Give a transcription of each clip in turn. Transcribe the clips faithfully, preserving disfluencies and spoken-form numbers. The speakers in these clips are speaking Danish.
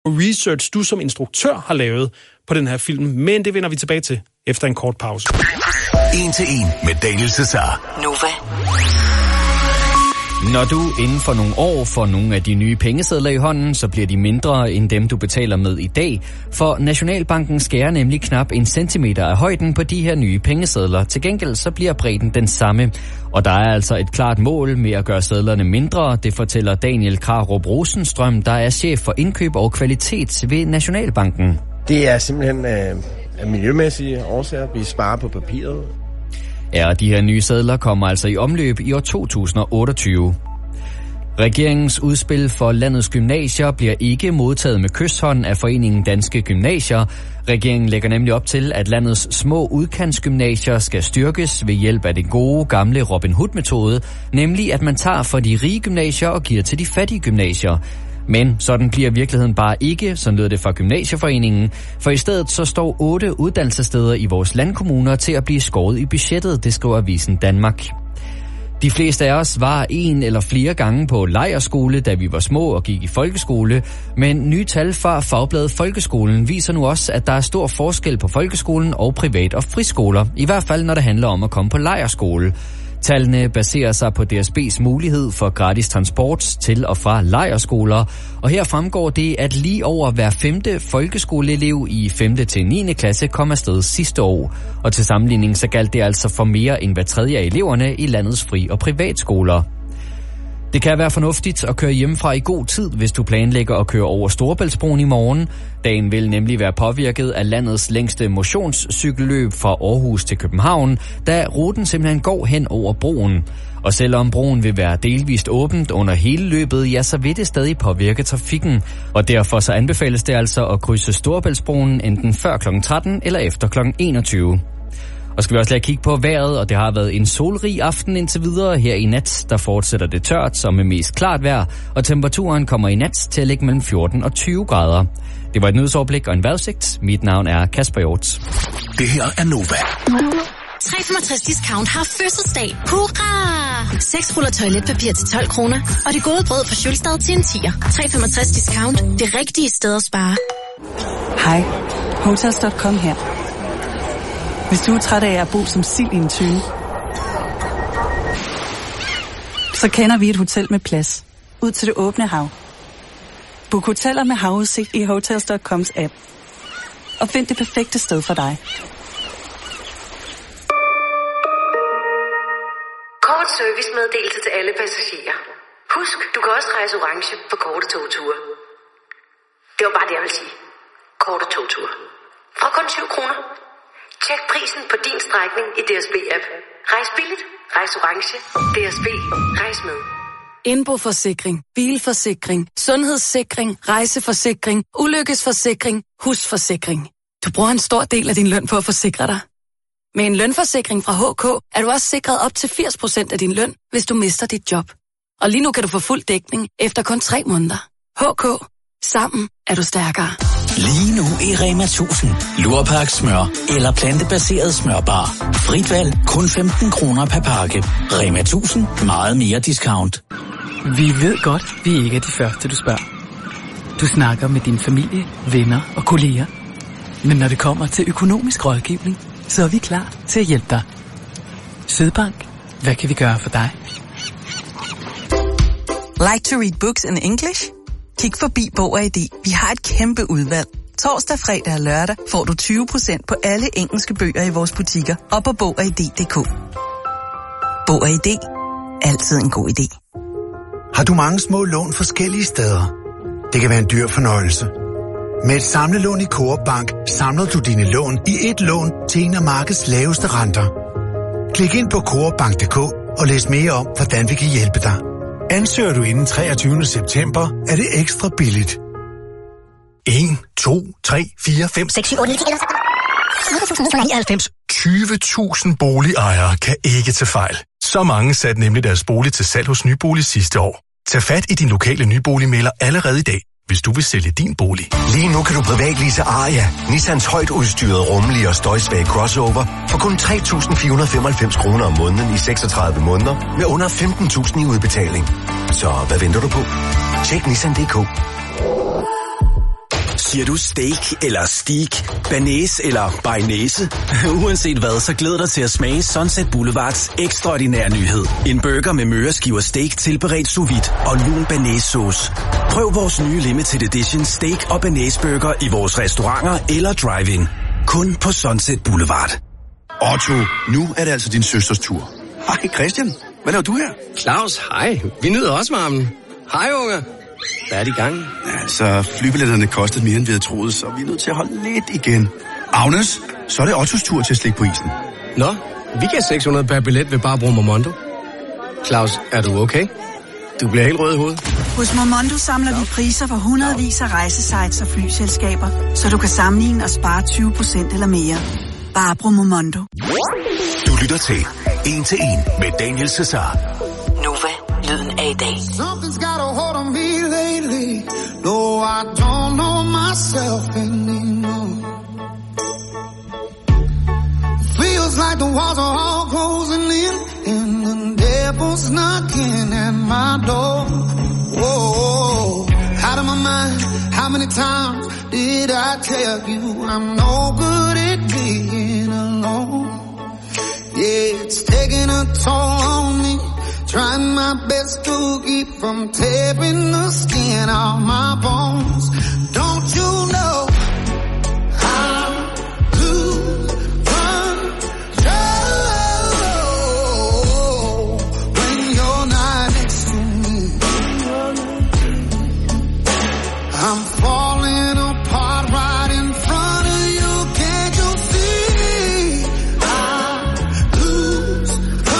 research, du som instruktør har lavet på den her film, men det vender vi tilbage til efter en kort pause. En til en med Daniel Cesar. Nova. Når du inden for nogle år får nogle af de nye pengesedler i hånden, så bliver de mindre end dem, du betaler med i dag. For Nationalbanken skærer nemlig knap en centimeter af højden på de her nye pengesedler. Til gengæld så bliver bredden den samme. Og der er altså et klart mål med at gøre sedlerne mindre. Det fortæller Daniel Krarup Rosenstrøm, der er chef for indkøb og kvalitet ved Nationalbanken. Det er simpelthen øh, af miljømæssige årsager. Vi sparer på papiret. Ja, og de her nye sedler kommer altså i omløb i år to tusind og otteogtyve. Regeringens udspil for landets gymnasier bliver ikke modtaget med kysshånd af Foreningen Danske Gymnasier. Regeringen lægger nemlig op til, at landets små udkantsgymnasier skal styrkes ved hjælp af det gode, gamle Robin Hood-metode, nemlig at man tager fra de rige gymnasier og giver til de fattige gymnasier. Men sådan bliver virkeligheden bare ikke, så lyder det fra Gymnasieforeningen, for i stedet så står otte uddannelsessteder i vores landkommuner til at blive skåret i budgettet, det skriver Avisen Danmark. De fleste af os var en eller flere gange på lejrskole, da vi var små og gik i folkeskole, men nye tal fra fagbladet Folkeskolen viser nu også, at der er stor forskel på folkeskolen og privat- og friskoler, i hvert fald når det handler om at komme på lejrskole. Tallene baserer sig på D S B's mulighed for gratis transport til og fra lejrskoler, og her fremgår det, at lige over hver femte folkeskoleelev i femte til niende klasse kom afsted sidste år. Og til sammenligning så galt det altså for mere end hver tredje af eleverne i landets fri- og privatskoler. Det kan være fornuftigt at køre hjemmefra i god tid, hvis du planlægger at køre over Storebæltsbroen i morgen. Dagen vil nemlig være påvirket af landets længste motionscykelløb fra Aarhus til København, da ruten simpelthen går hen over broen. Og selvom broen vil være delvist åbent under hele løbet, ja, så vil det stadig påvirke trafikken. Og derfor så anbefales det altså at krydse Storebæltsbroen enten før klokken tretten eller efter klokken enogtyve. Og skal vi også lade kigge på vejret, og det har været en solrig aften indtil videre. Her i nat, der fortsætter det tørt som med mest klart vejr, og temperaturen kommer i nat til at ligge mellem fjorten og tyve grader. Det var et nyhedsoverblik og en vejrudsigt. Mit navn er Kasper Hjort. Det her er Nova. tre komma femogtres Discount har fødselsdag. Hurra! seks ruller toiletpapir til tolv kroner, og det gode brød fra Schulstad til en tier. tre komma femogtres Discount. Det rigtige sted at spare. Hej, Hotels punktum com her. Hvis du er træt af at bo som sild i en tønde, så kender vi et hotel med plads ud til det åbne hav. Book hoteller med havudsigt i Hotels punktum coms app. Og find det perfekte sted for dig. Kort servicemeddelelse til alle passagerer. Husk, du kan også rejse orange på korte togture. Det var bare det, jeg vil sige. Korte togture. Fra kun syv kroner. Tjek prisen på din strækning i D S B-app. Rejs billigt, rejs orange. D S B, rejs med. Indboforsikring, bilforsikring, sundhedssikring, rejseforsikring, ulykkesforsikring, husforsikring. Du bruger en stor del af din løn på at forsikre dig. Med en lønforsikring fra H K er du også sikret op til firs procent af din løn, hvis du mister dit job. Og lige nu kan du få fuld dækning efter kun tre måneder. H K. Sammen er du stærkere. Lige nu i Rema tusind. Lurpak smør eller plantebaseret smørbar. Frit valg kun femten kroner per pakke. Rema tusind. Meget mere discount. Vi ved godt, vi ikke er de første, du spørger. Du snakker med din familie, venner og kolleger. Men når det kommer til økonomisk rådgivning, så er vi klar til at hjælpe dig. Sydbank. Hvad kan vi gøre for dig? Like to read books in English? Kig forbi Bog og I D. Vi har et kæmpe udvalg. Torsdag, fredag og lørdag får du tyve procent på alle engelske bøger i vores butikker og på bog og i d punktum d k. Bog og I D. Altid en god idé. Har du mange små lån forskellige steder? Det kan være en dyr fornøjelse. Med et samlelån i Coop Bank samler du dine lån i et lån til en af markedets laveste renter. Klik ind på coop bank punktum d k og læs mere om, hvordan vi kan hjælpe dig. Ansøger du inden treogtyvende september, er det ekstra billigt. en, to, tre, fire, fem, seks, syv, otte, ni, ti, elleve, nioghalvfems. tyve tusind boligejere kan ikke tage fejl. Så mange satte nemlig deres bolig til salg hos Nybolig sidste år. Tag fat i din lokale nyboligmægler allerede i dag, hvis du vil sælge din bolig. Lige nu kan du privatlease Aria, Nissans højt udstyrede, rummelige og støjsvage crossover, for kun tre tusind fire hundrede femoghalvfems kroner om måneden i seksogtredive måneder, med under femten tusind i udbetaling. Så hvad venter du på? Tjek Nissan punktum d k. Siger du steak eller steak, banæs eller bearnaise? Uanset hvad, så glæder dig til at smage Sunset Boulevards ekstraordinære nyhed. En burger med møreskiver steak tilberedt sous vide og lun banæssauce. Prøv vores nye limited edition steak og banæsburger i vores restauranter eller drive-in. Kun på Sunset Boulevard. Otto, nu er det altså din søsters tur. Hej Christian, hvad laver du her? Claus, hej. Vi nyder også varmen. Hej unge. Hvad er det i gang? Ja, så flybilletterne kostede mere end vi havde troet, så vi er nødt til at holde lidt igen. Agnes, så er det Ottos tur til at slikke på isen. Nå, vi kan seks hundrede per billet ved bare bruge Momondo. Claus, er du okay? Du bliver helt rød i hovedet. Hos Momondo samler vi priser for hundredvis af rejsesites og flyselskaber, så du kan sammenligne og spare tyve procent eller mere. Bare brug Momondo. Du lytter til En til En med Daniel Cesar. Nova, lyden af i dag. Something's got a hold on me lately. No, I don't know myself anymore. Feels like the walls are all closing in, and the devil's knocking at my door. Whoa, out of my mind. How many times did I tell you I'm no good at being alone? Yeah, it's taking a toll on me. Trying my best to keep from tearing the skin off my bones. Don't you know I'm lose control when you're not next to me? I'm falling apart right in front of you. Can't you see? I lose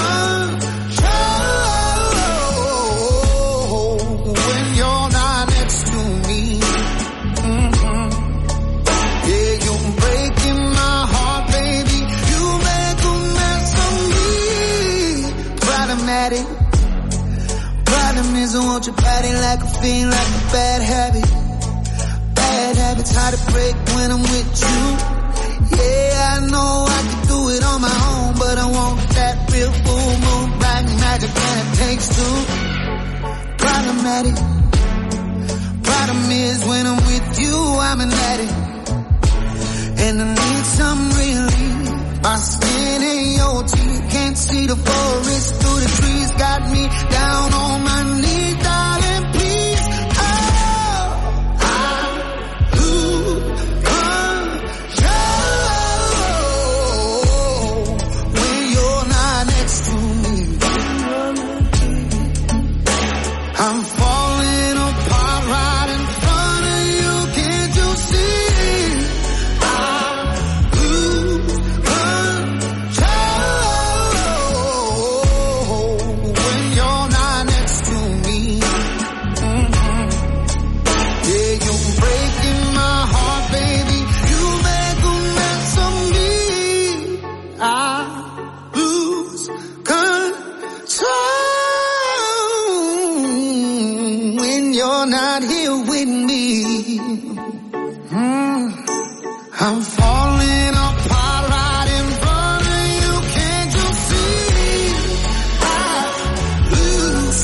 control when you're not next to me. Mm-hmm. Yeah, you're breaking my heart, baby. You make a mess of me. Problematic. Problem is I want your body like a fiend, like a bad habit. Bad habits hard to break when I'm with you. Yeah, I know I can do it on my own, but I want that real full moon black magic, and it takes two. Problematic. Problem is when I'm with you, I'm an addict, and I need some relief. My skin and your teeth can't see the forest through the trees. Got me down on my knees, darling, please. Oh, I lose control when you're not next to me. I'm falling apart right in front of you. Can't you see? I lose control when you're not next to me. Mm-hmm. Yeah, you're breaking my heart, baby. You make a mess of me. I lose control when you're not here with me. Mm. I'm falling apart right in front of you. Can't you see? I lose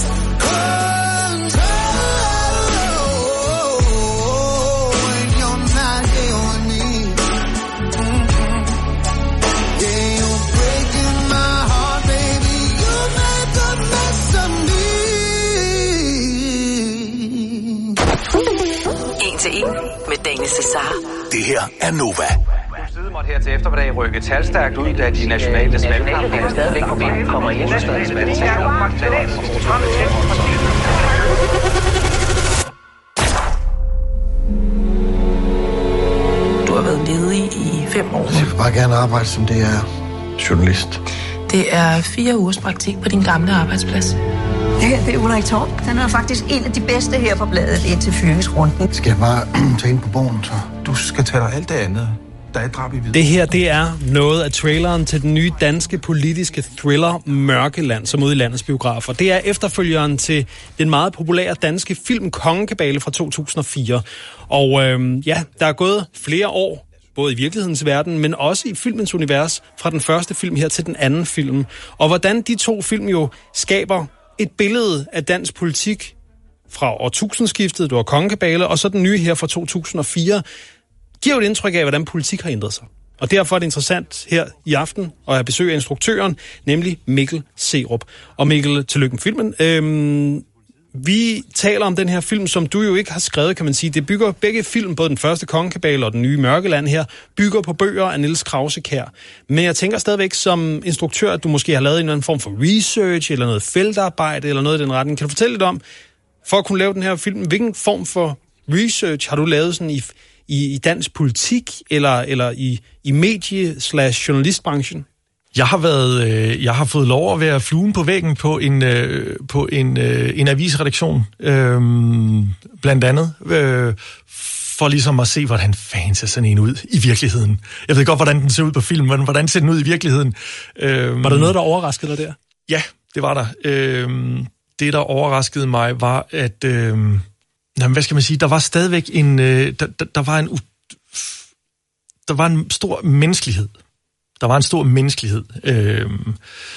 control when you're not here with me. Mm-hmm. Yeah, you're breaking my heart, baby. You make a mess of me. En til en med Daniel Cesar. Det her er Nova. Politiet måtte her til eftermiddag rykke talstærkt ud, da de nationale svalgkampe stadigvæk på banen kommer ind og stadig Du har været ledig i fem år. Jeg vil bare gerne arbejde som det er journalist. Det er fire ugers praktik på din gamle arbejdsplads. Det her, det er Ulrik Torp. Han er faktisk en af de bedste her på bladet indtil fyringsrunden. Skal jeg bare tage ind på borgen, så? Du skal tage dig alt det andet. Der er et drab i videre. Det her, det er noget af traileren til den nye danske politiske thriller Mørkeland, som ude i landets biografer. Det er efterfølgeren til den meget populære danske film Kongekabale fra to tusind og fire. Og øhm, ja, der er gået flere år, både i virkelighedens verden, men også i filmens univers, fra den første film her til den anden film. Og hvordan de to film jo skaber et billede af dansk politik fra årtusindskiftet, du har Kongekabale, og så den nye her fra to tusind og fire, giver jo et indtryk af, hvordan politik har ændret sig. Og derfor er det interessant her i aften at have besøg af instruktøren, nemlig Mikkel Serup. Og Mikkel, tillykke med filmen. Øhm, vi taler om den her film, som du jo ikke har skrevet, kan man sige. Det bygger begge film, både den første Kongekabale og den nye Mørkeland her, bygger på bøger af Niels Krause-Kjær. Men jeg tænker stadigvæk som instruktør, at du måske har lavet en eller anden form for research, eller noget feltarbejde, eller noget i den retning. Kan du fortælle lidt om, for at kunne lave den her film, hvilken form for research har du lavet sådan i, i, i dansk politik, eller, eller i, i medie-slash-journalistbranchen? Jeg har været, øh, jeg har fået lov at være fluen på væggen på en øh, på en øh, en avisredaktion, øh, blandt andet, øh, for ligesom at se, hvordan fanden ser sådan en ud i virkeligheden. Jeg ved godt, hvordan den ser ud på film, men hvordan ser den ud i virkeligheden? Øh, var der noget, der overraskede dig der? Ja, det var der. Øh, det, der overraskede mig, var, at øh, jamen, hvad skal man sige? Der var stadigvæk en, øh, der, der, der var en, der var en stor menneskelighed. Der var en stor menneskelighed. Øhm,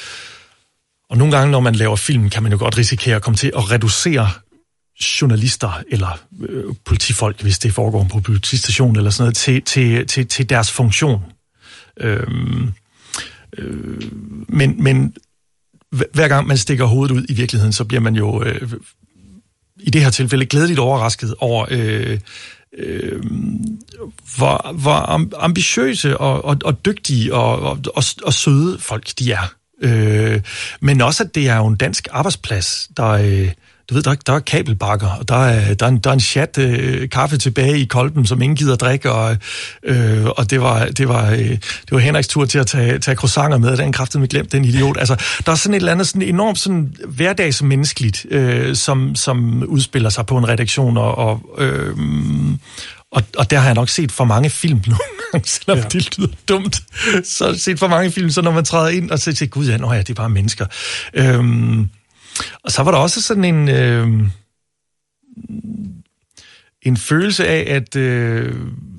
og nogle gange, når man laver film, kan man jo godt risikere at komme til at reducere journalister eller øh, politifolk, hvis det foregår på politistation eller sådan noget, til, til, til, til deres funktion. Øhm, øh, men, men hver gang man stikker hovedet ud i virkeligheden, så bliver man jo øh, i det her tilfælde glædeligt overrasket over øh, Øh, hvor, hvor ambitiøse og, og, og dygtige og, og, og, og søde folk de er. Øh, men også, at det er jo en dansk arbejdsplads. Der er, du ved, der, der er kabelbakker, og der er, der er en, der er en chat øh, kaffe tilbage i kolben, som ingen gider drikke, og, øh, og det var, det var, øh, det var Henriks tur til at tage, tage croissanter med, den kræftede med glemt, den idiot. Altså, der er sådan et eller andet sådan enormt sådan hverdagsmenneskeligt, øh, som, som udspiller sig på en redaktion, og, og øh, Og, og der har jeg nok set for mange film nogle gange, selvom ja. det lyder dumt. Så har jeg set for mange film, så når man træder ind og så siger, gud ja, nå ja, det er bare mennesker. Øhm, og så var der også sådan en, øhm, en følelse af, at øh,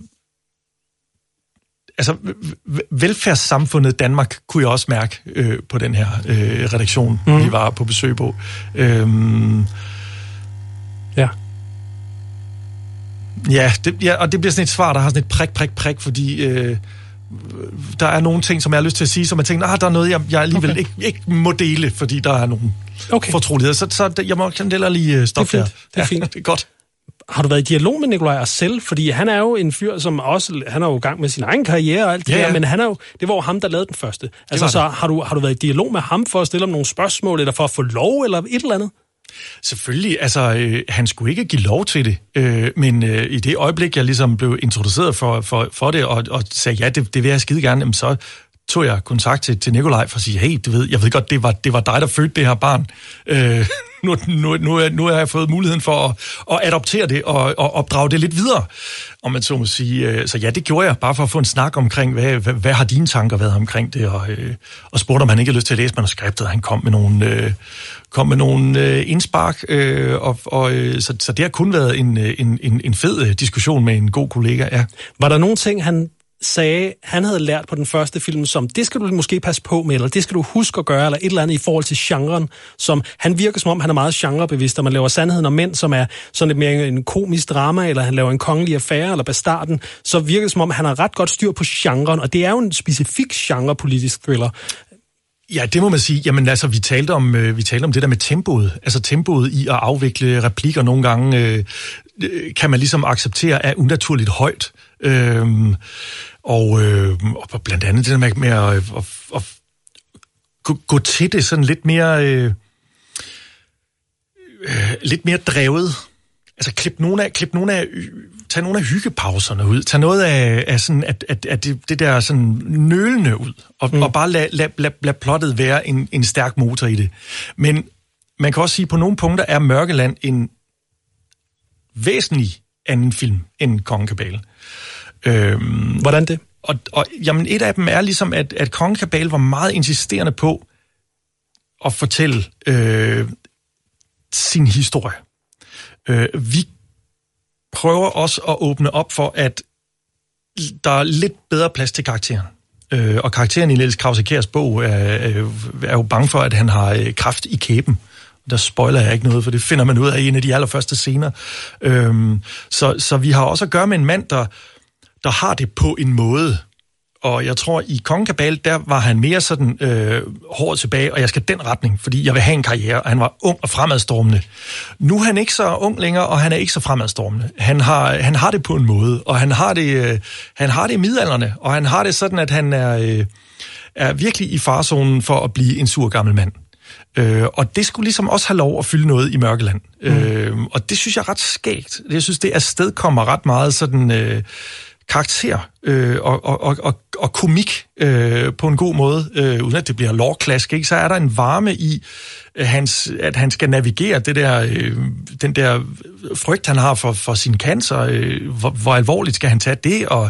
altså, velfærdssamfundet Danmark kunne jeg også mærke øh, på den her øh, redaktion, mm. vi var på besøg på. Øhm, ja. Ja, det, ja, og det bliver sådan et svar, der har sådan et prik, prik, prik, fordi øh, der er nogle ting, som jeg har lyst til at sige, som jeg tænker, ah, der er noget, jeg, jeg alligevel okay. ikke, ikke må dele, fordi der er nogle okay. fortroligheder. Så, så jeg må heller lige stoppe der. Det er fint. Det er, fint. Ja, det er godt. Har du været i dialog med Nikolaj Arcel? Fordi han er jo en fyr, som også, han er jo i gang med sin egen karriere og alt det ja, ja. der, men han er jo, det var jo ham, der lavede den første. Altså, så har du, har du været i dialog med ham for at stille om nogle spørgsmål, eller for at få lov, eller et eller andet? Selvfølgelig, altså øh, han skulle ikke give lov til det, øh, men øh, i det øjeblik, jeg ligesom blev introduceret for, for, for det, og, og sagde, ja, det, det vil jeg skide gerne, jamen, så tog jeg kontakt til, til Nikolaj for at sige, hey, du ved, jeg ved godt, det var, det var dig, der fødte det her barn. Øh, nu, nu, nu, er, nu har jeg fået muligheden for at, at adoptere det og, og opdrage det lidt videre, om man så må sige. Så ja, det gjorde jeg, bare for at få en snak omkring, hvad, hvad, hvad har dine tanker været omkring det, og, øh, og spurgte, om han ikke havde lyst til at læse manuskriptet, han kom med nogle, øh, kom med nogle øh, indspark, øh, og, og, øh, så, så det har kun været en, en, en, en fed diskussion med en god kollega, ja. Var der nogle ting, han sagde, han havde lært på den første film, som det skal du måske passe på med, eller det skal du huske at gøre, eller et eller andet i forhold til genren, som han virker som om, han er meget genrebevidst, og man laver Sandheden om mænd, som er sådan lidt mere en komisk drama, eller han laver en kongelig affære, eller Bastarden, så virker det som om, han har ret godt styr på genren, og det er jo en specifik genre politisk thriller. Ja, det må man sige. Jamen altså, vi talte om, øh, vi talte om det der med tempoet. Altså tempoet i at afvikle replikker nogle gange, øh, kan man ligesom acceptere er unaturligt højt. Øhm, og, øh, og blandt andet det der med, med at, at, at gå, gå til det sådan lidt mere, øh, øh, lidt mere drevet. Altså klip nogle af, klip nogle af, tag nogle af hyggepauserne ud. Tag noget af, af sådan, at, at, at det, det der sådan nølende ud. Og, mm. og bare lad, lad, lad, lad plottet være en, en stærk motor i det. Men man kan også sige, at på nogle punkter er Mørkeland en væsentlig anden film end Kongekabale. Øhm, Hvordan det? Og, og jamen, et af dem er ligesom, at, at Kongekabale var meget insisterende på at fortælle øh, sin historie. Øh, vi prøver også at åbne op for, at der er lidt bedre plads til karakteren. Øh, og karakteren i Niels Krause-Kjærs bog er, er jo bange for, at han har kræft i kæben. der spoiler jeg ikke noget, for det finder man ud af i en af de allerførste scener. Øhm, så, så vi har også at gøre med en mand, der, der har det på en måde. Og jeg tror, i Kongekabale, der var han mere sådan øh, hård tilbage, og jeg skal den retning, fordi jeg vil have en karriere, og han var ung og fremadstormende. Nu er han ikke så ung længere, og han er ikke så fremadstormende. Han har, han har det på en måde, og han har det, øh, han har det i middelalderne, og han har det sådan, at han er, øh, er virkelig i farezonen for at blive en sur gammel mand. Øh, og det skulle ligesom også have lov at fylde noget i Mørkeland. Mm. Øh, og det synes jeg er ret skægt. Jeg synes, det afstedkommer ret meget sådan... Øh, karakter øh, og, og, og, og komik øh, på en god måde, øh, uden at det bliver lårklask, ikke? Så er der en varme i, øh, hans, at han skal navigere det der, øh, den der frygt, han har for, for sin cancer. Øh, hvor, hvor alvorligt skal han tage det, og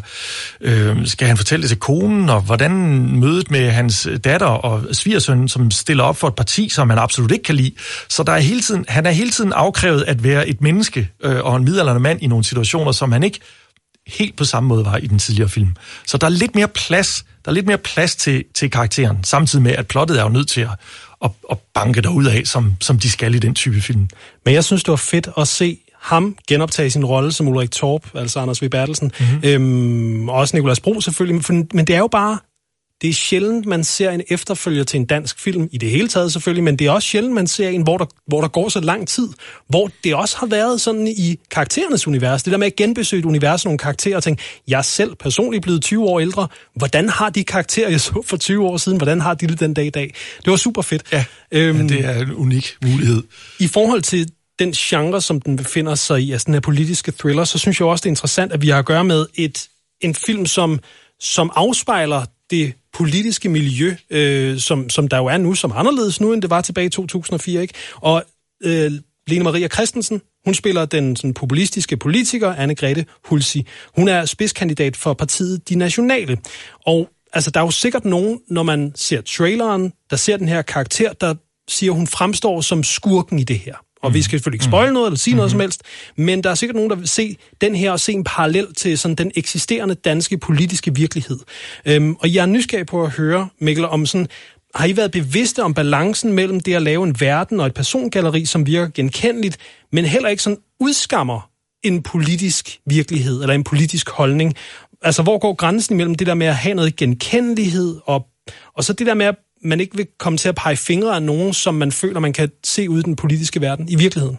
øh, skal han fortælle det til konen, og hvordan mødet med hans datter og svigersøn, som stiller op for et parti, som han absolut ikke kan lide. Så der er hele tiden, han er hele tiden afkrævet at være et menneske øh, og en midaldrende mand i nogle situationer, som han ikke helt på samme måde var i den tidligere film. Så der er lidt mere plads, der er lidt mere plads til, til karakteren, samtidig med, at plottet er jo nødt til at, at, at banke derudad, som, som de skal i den type film. Men jeg synes, det var fedt at se ham genoptage sin rolle som Ulrik Torp, altså Anders V. Bertelsen, mm-hmm. øhm, og også Nicolas Bro selvfølgelig, men det er jo bare, det er sjældent, man ser en efterfølger til en dansk film, i det hele taget selvfølgelig, men det er også sjældent, man ser en, hvor der, hvor der går så lang tid, hvor det også har været sådan i karakterernes univers. Det der med at genbesøge et univers, nogle karakterer, og tænke, jeg er selv personligt blevet tyve år ældre, hvordan har de karakterer, jeg så for tyve år siden, hvordan har de det den dag i dag? Det var super fedt. Ja, øhm, ja det er en unik mulighed. I forhold til den genre, som den befinder sig i, altså den her politiske thriller, så synes jeg også, det er interessant, at vi har at gøre med et, en film, som, som afspejler det politiske miljø, øh, som, som der jo er nu, som anderledes nu, end det var tilbage i to tusind og fire, ikke? Og øh, Lene Maria Christensen, hun spiller den sådan, populistiske politiker, Anne-Grethe Hulsi. Hun er spidskandidat for partiet De Nationale. Og altså, der er jo sikkert nogen, når man ser traileren, der ser den her karakter, der siger, hun fremstår som skurken i det her. Og mm. vi skal selvfølgelig ikke spoile noget eller sige mm-hmm. noget som helst, men der er sikkert nogen, der vil se den her og se en parallel til sådan den eksisterende danske politiske virkelighed. Øhm, og jeg er nysgerrig på at høre, Mikkel, om sådan, har I været bevidste om balancen mellem det at lave en verden og et persongalleri, som virker genkendeligt, men heller ikke sådan udskammer en politisk virkelighed eller en politisk holdning? Altså, hvor går grænsen imellem det der med at have noget genkendelighed og, og så det der med at man ikke vil komme til at pege fingre af nogen, som man føler, man kan se ude i den politiske verden, i virkeligheden?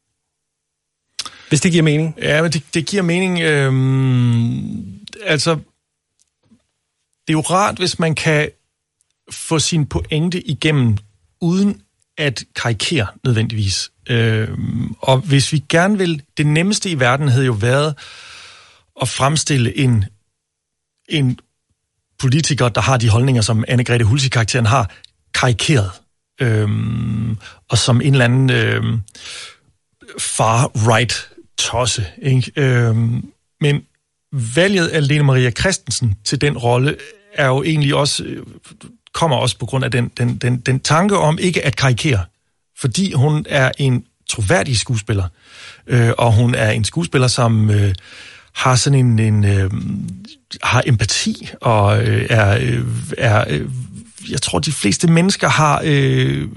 Hvis det giver mening. Ja, men det, det giver mening. Øhm, altså, det er jo rart, hvis man kan få sin pointe igennem, uden at karikere nødvendigvis. Øhm, og hvis vi gerne vil, det nemmeste i verden havde jo været at fremstille en, en politikere, der har de holdninger, som Anne-Grethe Hulsi-karakteren har, karikeret. Øhm, og som en eller anden øhm, far-right tosse. Ikke? Øhm, men valget af Lene Maria Christensen til den rolle er jo egentlig også, kommer også på grund af den, den, den, den tanke om ikke at karikere. Fordi hun er en troværdig skuespiller. Øh, og hun er en skuespiller, som øh, har sådan en... en øh, har empati, og øh, er, øh, er øh, jeg tror, de fleste mennesker har øh,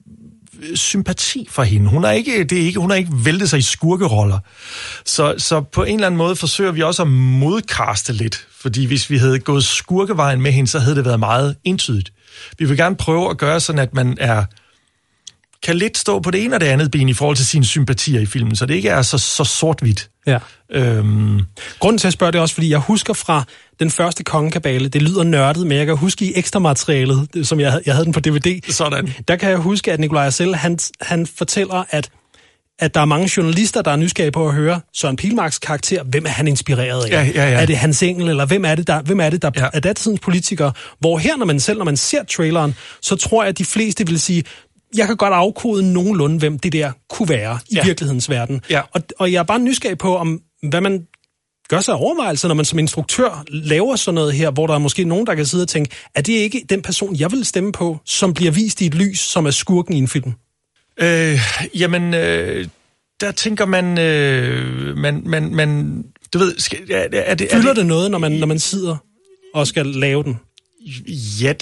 sympati for hende. Hun er ikke, det er ikke, hun har ikke væltet sig i skurkeroller. Så, så på en eller anden måde forsøger vi også at modkaste lidt, fordi hvis vi havde gået skurkevejen med hende, så havde det været meget entydigt. Vi vil gerne prøve at gøre sådan, at man er kan lidt stå på det ene og det andet ben i forhold til sine sympatier i filmen, så det ikke er så, så sort-hvidt. Ja. Øhm. Grunden til at spørge det er også, fordi jeg husker fra den første Kongekabale, det lyder nørdet, men jeg kan huske i ekstra materialet, som jeg, jeg havde den på D V D. Sådan. Der kan jeg huske, at Nikolaj Arcel, han, han fortæller, at, at der er mange journalister, der er nysgerrige på at høre Søren Pilmarks karakter. Hvem er han inspireret af? Ja, ja, ja. Er det Hans Engel, eller hvem er det, der, hvem er, det, der ja. er datidens politikere? Hvor her, når man selv, når man ser traileren, så tror jeg, at de fleste vil sige, jeg kan godt afkode nogenlunde, hvem det der kunne være i ja. virkelighedens verden. Ja. Og, og jeg er bare nysgerrig på, om hvad man gør sig overvejelser, når man som instruktør laver sådan noget her, hvor der er måske nogen, der kan sidde og tænke, er det ikke den person, jeg vil stemme på, som bliver vist i et lys, som er skurken i en film? Øh, jamen, øh, der tænker man, øh, man, man, man, du ved, skal, er, er det... Fylder er det, det noget, når man, når man sidder og skal lave den? Ja, det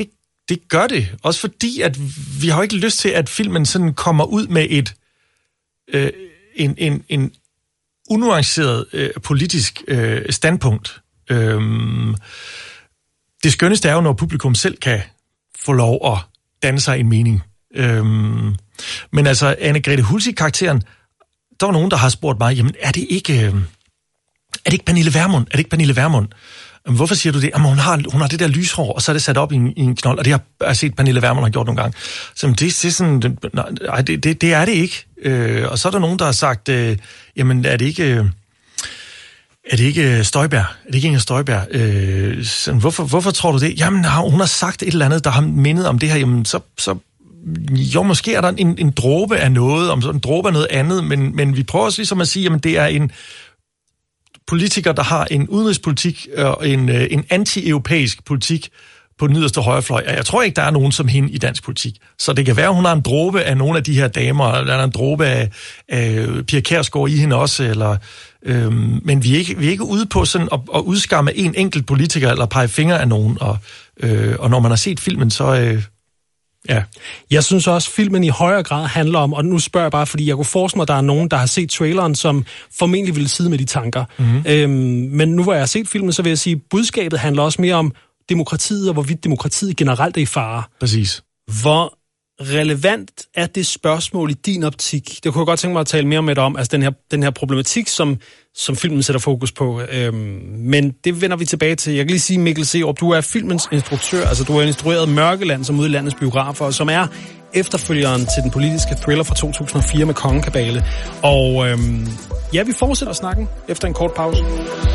det gør det. Også fordi, at vi har jo ikke lyst til, at filmen sådan kommer ud med et øh, en, en, en unuanceret øh, politisk øh, standpunkt. Øhm, det skønneste er jo, når publikum selv kan få lov at danne sig en mening. Øhm, men altså, Anne-Grethe Hulsig-karakteren, der var nogen, der har spurgt mig, jamen, er det ikke, øh, er det ikke Pernille Vermund? Er det ikke Pernille Vermund? Hvorfor siger du det? Jamen, hun har, hun har det der lyshår, og så er det sat op i en, i en knold, og det har jeg set Pernille Vermund har gjort nogle gange. Så det, det, er sådan, nej, det, det, det er det ikke. Øh, og så er der nogen, der har sagt, øh, jamen, er det ikke... Øh, Er det ikke Støjberg? Er det ikke Inger Støjberg? Øh, sådan, hvorfor, hvorfor tror du det? Jamen, hun har sagt et eller andet, der har mindet om det her. Jamen, så, så jo, måske er der en, en dråbe af noget, om en dråbe af noget andet, men, men vi prøver også ligesom at sige, jamen, det er en politiker, der har en udenrigspolitik og en, en anti-europæisk politik på den yderste højrefløj. Jeg tror ikke, der er nogen som hende i dansk politik. Så det kan være, at hun har en dråbe af nogle af de her damer, eller der er en dråbe af, af Pia Kjærsgaard i hende også, eller... Øhm, men vi er, ikke, vi er ikke ude på sådan at, at udskamme en enkelt politiker eller pege fingre af nogen, og, øh, og når man har set filmen, så øh, ja. Jeg synes også, at filmen i højere grad handler om, og nu spørger jeg bare, fordi jeg kunne forestille mig, at der er nogen, der har set traileren, som formentlig ville sidde med de tanker. Mm-hmm. Øhm, men nu hvor jeg har set filmen, så vil jeg sige, at budskabet handler også mere om demokratiet, og hvorvidt demokratiet generelt er i fare. Præcis. Hvor relevant er det spørgsmål i din optik? Det kunne jeg godt tænke mig at tale mere med dig om, altså den her, den her problematik, som, som filmen sætter fokus på. Øhm, men det vender vi tilbage til. Jeg kan lige sige, Mikkel Serup, du er filmens instruktør, altså du har instrueret Mørkeland, som ude i landets biografer, som er efterfølgeren til den politiske thriller fra to tusind og fire med Kongekabale. Og øhm, ja, vi fortsætter snakken efter en kort pause.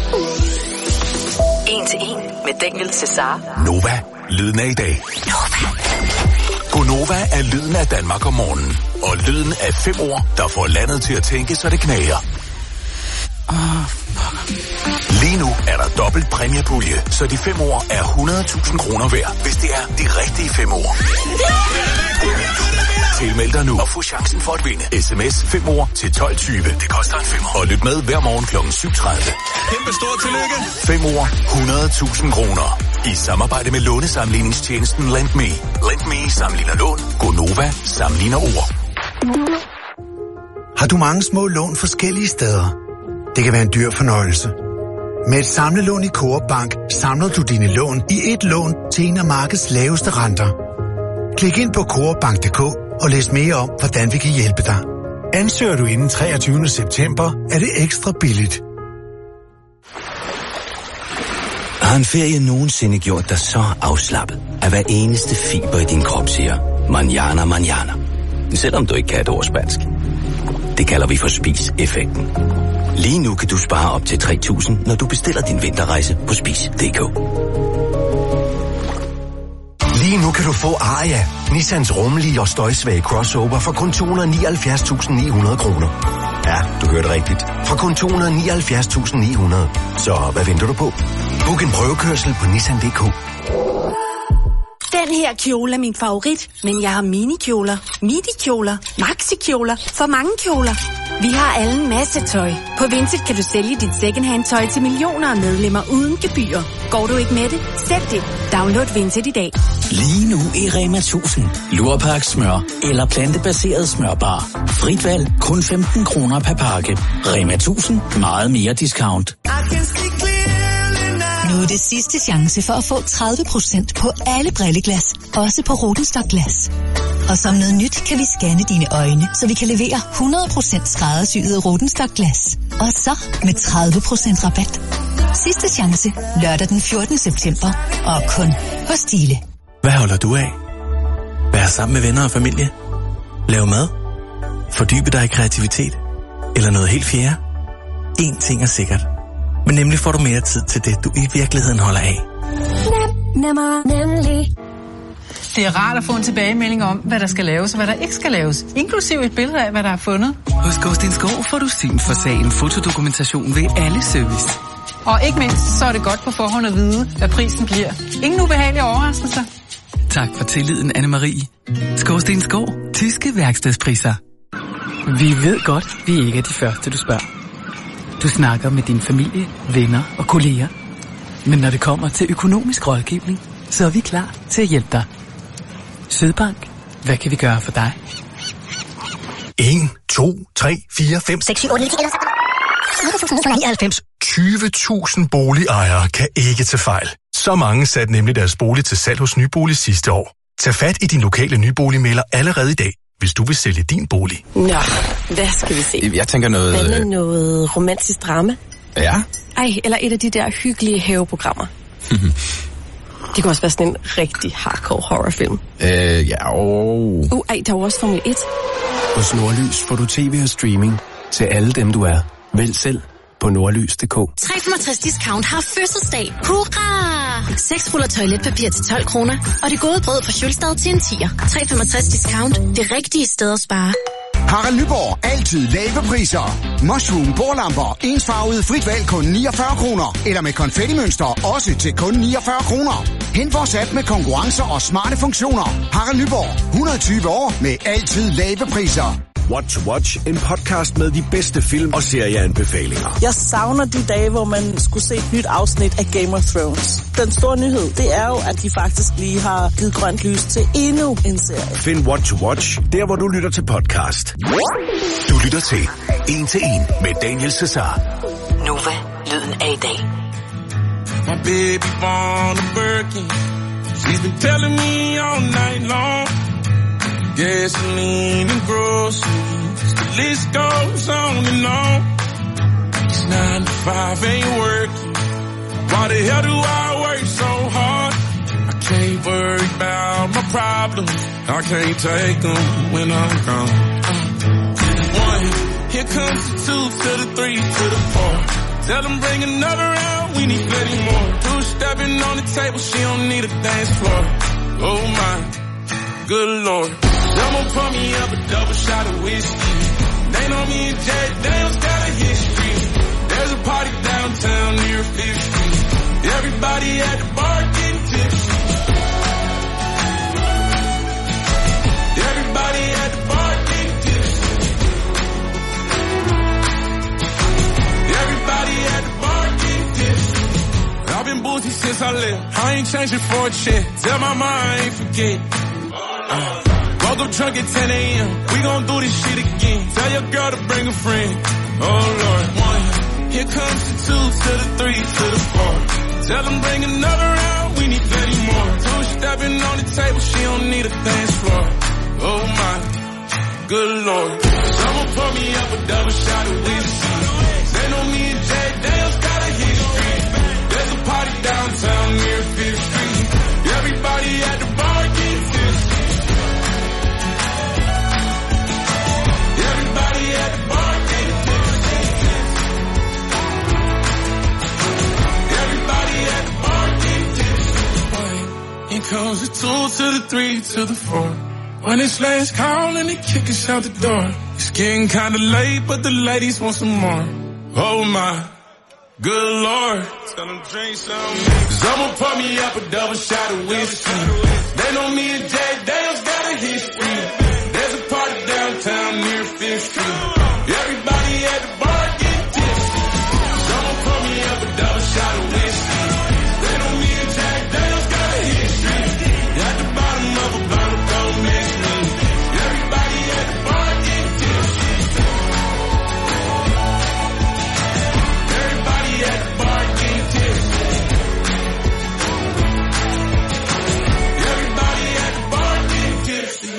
En til en med Daniel Cesar. Nova, lyden af i dag. Gonova er lyden af Danmark om morgenen. Og lyden af fem ord, der får landet til at tænke, så det knager. Oh, Lige nu er der dobbelt præmiepulje, så de fem ord er hundrede tusind kroner værd, hvis det er de rigtige fem ord. Tilmeld dig nu og få chancen for at vinde. S M S fem ord til tolv tyve. Det koster en femmer. Og lyt med hver morgen klokken syv tredive. Kæmpe stor tillykke. fem ord, hundrede tusind kroner. I samarbejde med lånesamligningstjenesten LendMe. LendMe sammenligner lån. Gonova sammenligner ord. Har du mange små lån forskellige steder? Det kan være en dyr fornøjelse. Med et samlelån i Coop Bank samler du dine lån i et lån til en af markedets laveste renter. Klik ind på coop bank punktum d k og læs mere om, hvordan vi kan hjælpe dig. Ansøger du inden treogtyvende september, er det ekstra billigt. Har en ferie nogensinde gjort dig så afslappet, at hver eneste fiber i din krop siger, manjana, manjana, selvom du ikke kan et ord spansk. Det kalder vi for spis-effekten. Lige nu kan du spare op til tre tusind, når du bestiller din vinterrejse på spis punktum d k. Lige nu kan du få Aria, Nissans rummelige og støjsvage crossover for kun to hundrede og nioghalvfjerds tusind ni hundrede kroner. Ja, du hørte rigtigt. For kun to hundrede og nioghalvfjerds tusind ni hundrede. Så hvad venter du på? Book en prøvekørsel på nissan punktum d k. Den her kjole er min favorit, men jeg har minikjoler, midikjoler, maxikjoler, for mange kjoler. Vi har alle en masse tøj. På Vinted kan du sælge dit secondhand tøj til millioner af medlemmer uden gebyr. Går du ikke med det? Slet det. Download Vinted i dag. Lige nu i Rema tusind. Lurpak smør eller plantebaseret smørbar. Frit valg kun femten kroner per pakke. Rema tusind. Meget mere discount. Nu er det sidste chance for at få tredive procent på alle brilleglas, også på Rodenstock Glas. Og som noget nyt kan vi scanne dine øjne, så vi kan levere hundrede procent skræddersyede Rodenstock Glas. Og så med tredive procent rabat. Sidste chance lørdag den fjortende september, og kun hos Stile. Hvad holder du af? Vær sammen med venner og familie? Lav mad? Fordybe dig i kreativitet? Eller noget helt fjerde? En ting er sikkert. Men nemlig får du mere tid til det, du i virkeligheden holder af. Nem, nemmer, nemlig. Det er rart at få en tilbagemelding om, hvad der skal laves og hvad der ikke skal laves. Inklusiv et billede af, hvad der er fundet. Hos Gårdstensgaard får du syn for sagen fotodokumentation ved alle service. Og ikke mindst, så er det godt på forhånd at vide, hvad prisen bliver. Ingen ubehagelige overraskelser. Tak for tilliden, Anne-Marie. Gårdstensgaard. Tyske værkstedspriser. Vi ved godt, vi ikke er de første, du spørger. Du snakker med din familie, venner og kolleger. Men når det kommer til økonomisk rådgivning, så er vi klar til at hjælpe dig. Sydbank. Hvad kan vi gøre for dig? en, to, tre, fire, fem, seks, syv, otte, ni, tyve tusind boligejere kan ikke tage fejl. Så mange satte nemlig deres bolig til salg hos Nybolig sidste år. Tag fat i din lokale nyboligmægler allerede i dag, hvis du vil sælge din bolig. Nå, hvad skal vi se? Jeg tænker noget... Hvad med noget romantisk drama? Ja? Ej, eller et af de der hyggelige haveprogrammer. Det kan også være sådan en rigtig hardcore horrorfilm. Øh, ja, og... Uh, ej, der er jo også Formel et. Hos Nordlys får du tv og streaming til alle dem, du er. Vælg selv på nordlys punktum d k. tre komma femogtres Discount har fødselsdag. Hurra! seks ruller toiletpapir til tolv kroner, og det gode brød fra Sjølstad til en tier. tre komma femogtres Discount. Det rigtige sted at spare. Harald Nyborg. Altid lave priser. Mushroom bordlamper. Ensfarvet frit valg kun niogfyrre kroner. Eller med konfettimønster. Også til kun niogfyrre kroner. Hent vores app med konkurrencer og smarte funktioner. Harald Nyborg. hundrede og tyve år med altid lave priser. What to Watch, en podcast med de bedste film og serieanbefalinger. Jeg savner de dage, hvor man skulle se et nyt afsnit af Game of Thrones. Den store nyhed, det er jo, at de faktisk lige har givet grønt lys til endnu en serie. Find What to Watch, der hvor du lytter til podcast. Du lytter til En til En med Daniel Cesar. Nova, lyden af i dag. My baby born a Birkin. She's been telling me all night long. Gasoline and groceries, the list goes on and on. It's nine to five, ain't working. Why the hell do I work so hard? I can't worry about my problems. I can't take them when I'm gone. Uh, one, here comes the two to the three to the four. Tell them bring another round, we need plenty more. Two stepping on the table, she don't need a dance floor. Oh my, good Lord. Someone pour me up a double shot of whiskey. They know me and Jack Daniels got a history. There's a party downtown near Fifth Street. Everybody at the bar getting tipsy. Everybody at the bar getting tipsy. Everybody at the bar getting tipsy. I've been boozy since I left. I ain't changing for a check. Tell my mom I ain't forget. Uh. Woke up drunk at ten a.m. We gon' do this shit again. Tell your girl to bring a friend. Oh Lord, one. Here comes the two to the three to the four. Tell them bring another round. We need plenty more. Two stepping on the table. She don't need a dance floor. Oh my, good Lord. Someone pour me up a double shot of whiskey. They know me and Jack Daniels got a history. There's a party downtown near Fifth Street. Everybody at the bar getting tipsy. Here comes the two to the three to the four. When it's last call and they kick us out the door. It's getting kinda late, but the ladies want some more. Oh my, good Lord. Tell them drink some. Someone pour me up a double shot of whiskey. They know me and Jack Daniels got a history. There's a party downtown near Fifth Street. Everybody at the bar getting tipsy. Someone pour me up a double shot of whiskey. They know me and Jack Daniels got a history. At the bottom of a bottle, don't mix me. Everybody at the bar getting tipsy. Everybody at the bar getting tipsy. Everybody at the bar getting tipsy.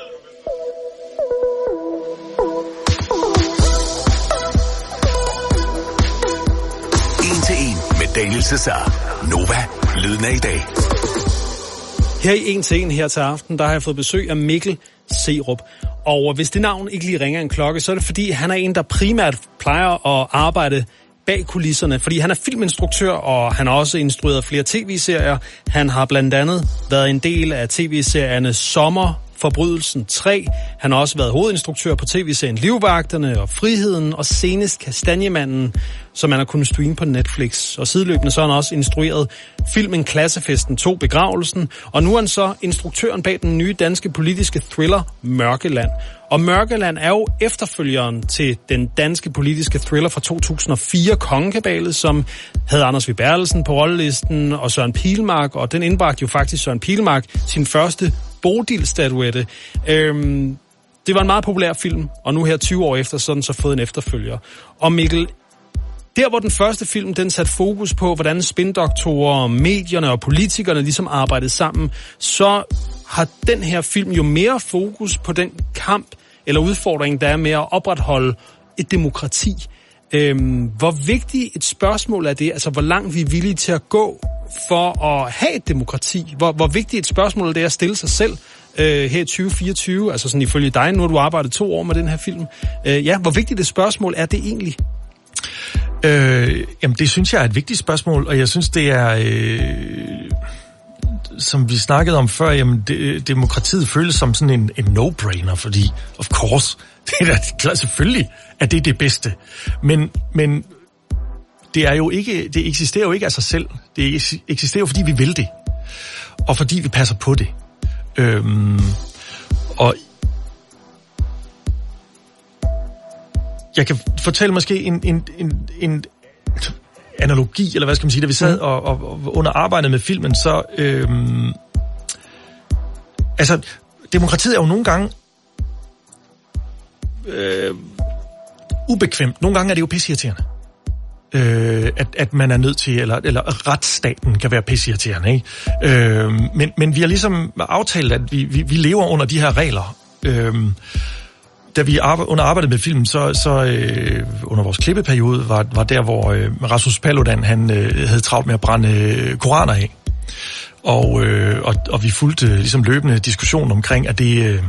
En til En med Daniel Cesar. Nova, lyden af i dag. Her i En til En her til aften, der har jeg fået besøg af Mikkel Serup. Og hvis det navn ikke lige ringer en klokke, så er det fordi, han er en, der primært plejer at arbejde bag kulisserne. Fordi han er filminstruktør, og han har også instrueret flere tv-serier. Han har blandt andet været en del af tv-serierne Sommer, Forbrydelsen tre. Han har også været hovedinstruktør på tv-serien Livvagterne og Friheden, og senest Kastanjemanden, som man har kunnet streame på Netflix. Og sideløbende så har han også instrueret filmen Klassefesten to, Begravelsen, og nu er han så instruktøren bag den nye danske politiske thriller Mørkeland. Og Mørkeland er jo efterfølgeren til den danske politiske thriller fra to tusind og fire, Kongekabalet, som havde Anders V. Bertelsen på rollelisten og Søren Pilmark, og den indbragte jo faktisk Søren Pilmark sin første Bodil-statuette. Øhm, det var en meget populær film, og nu her tyve år efter, så har den så fået en efterfølger. Og Mikkel, der hvor den første film, den satte fokus på, hvordan spindoktorer, medierne og politikerne ligesom arbejdede sammen, så har den her film jo mere fokus på den kamp eller udfordring, der er med at opretholde et demokrati. Øhm, hvor vigtigt et spørgsmål er det? Altså, hvor langt vi er villige til at gå for at have et demokrati? Hvor, hvor vigtigt et spørgsmål er det at stille sig selv øh, her i tyve fireogtyve? Altså sådan ifølge dig, nu har du arbejdet to år med den her film. Øh, ja, hvor vigtigt et spørgsmål er det egentlig? Øh, jamen, det synes jeg er et vigtigt spørgsmål, og jeg synes, det er... Øh som vi snakkede om før, jamen, det, demokratiet føles som sådan en, en no-brainer, fordi, of course, det er da klart, selvfølgelig, at det er det bedste. Men, men det er jo ikke, det eksisterer jo ikke af sig selv. Det eksisterer jo, fordi vi vil det. Og fordi vi passer på det. Øhm, og jeg kan fortælle måske en, en, en, en analogi, eller hvad skal man sige, da vi sad og, og, og under arbejdet med filmen, så øhm, altså, demokratiet er jo nogle gange øh, ubekvemt. Nogle gange er det jo pisseirriterende. Øh, at, at man er nødt til, eller, eller retsstaten kan være pisseirriterende, ikke? Øh, men, men vi har ligesom aftalt, at vi, vi, vi lever under de her regler. Øh, Da vi arbejde, under arbejdet med filmen, så, så øh, under vores klippeperiode, var, var der, hvor øh, Rasmus Paludan, han øh, havde travlt med at brænde øh, koraner af. Og, øh, og, og vi fulgte øh, ligesom løbende diskussionen omkring, at det øh,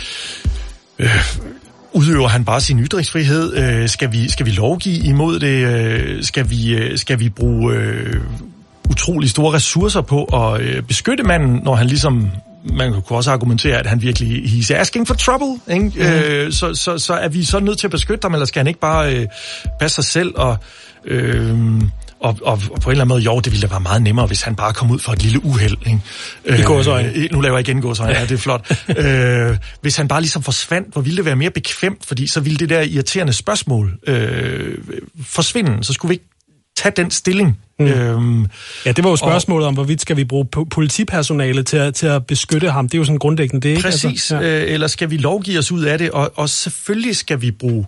øh, udøver han bare sin ytringsfrihed. Øh, skal, vi, skal vi lovgive imod det? Øh, skal, vi, øh, skal vi bruge øh, utrolig store ressourcer på at øh, beskytte manden, når han ligesom... Man kunne også argumentere, at han virkelig he's asking for trouble, ikke? Mm. Øh, så, så, så er vi så nødt til at beskytte ham, eller skal han ikke bare øh, passe sig selv, og, øh, og, og, og på en eller anden måde, jo, det ville da være meget nemmere, hvis han bare kom ud for et lille uheld. Ikke? Øh, gåsøjne. Nu laver jeg igen gåsøjne, ja, det er flot. øh, hvis han bare ligesom forsvandt, hvor ville det være mere bekvemt, fordi så ville det der irriterende spørgsmål øh, forsvinde, så skulle vi ikke tage den stilling. Mm. Øhm, ja, det var jo spørgsmålet og, om, hvorvidt skal vi bruge politipersonale til at, til at beskytte ham. Det er jo sådan grundlæggende det, ikke? Præcis, altså, ja. øh, eller skal vi lovgive os ud af det, og, og selvfølgelig skal vi bruge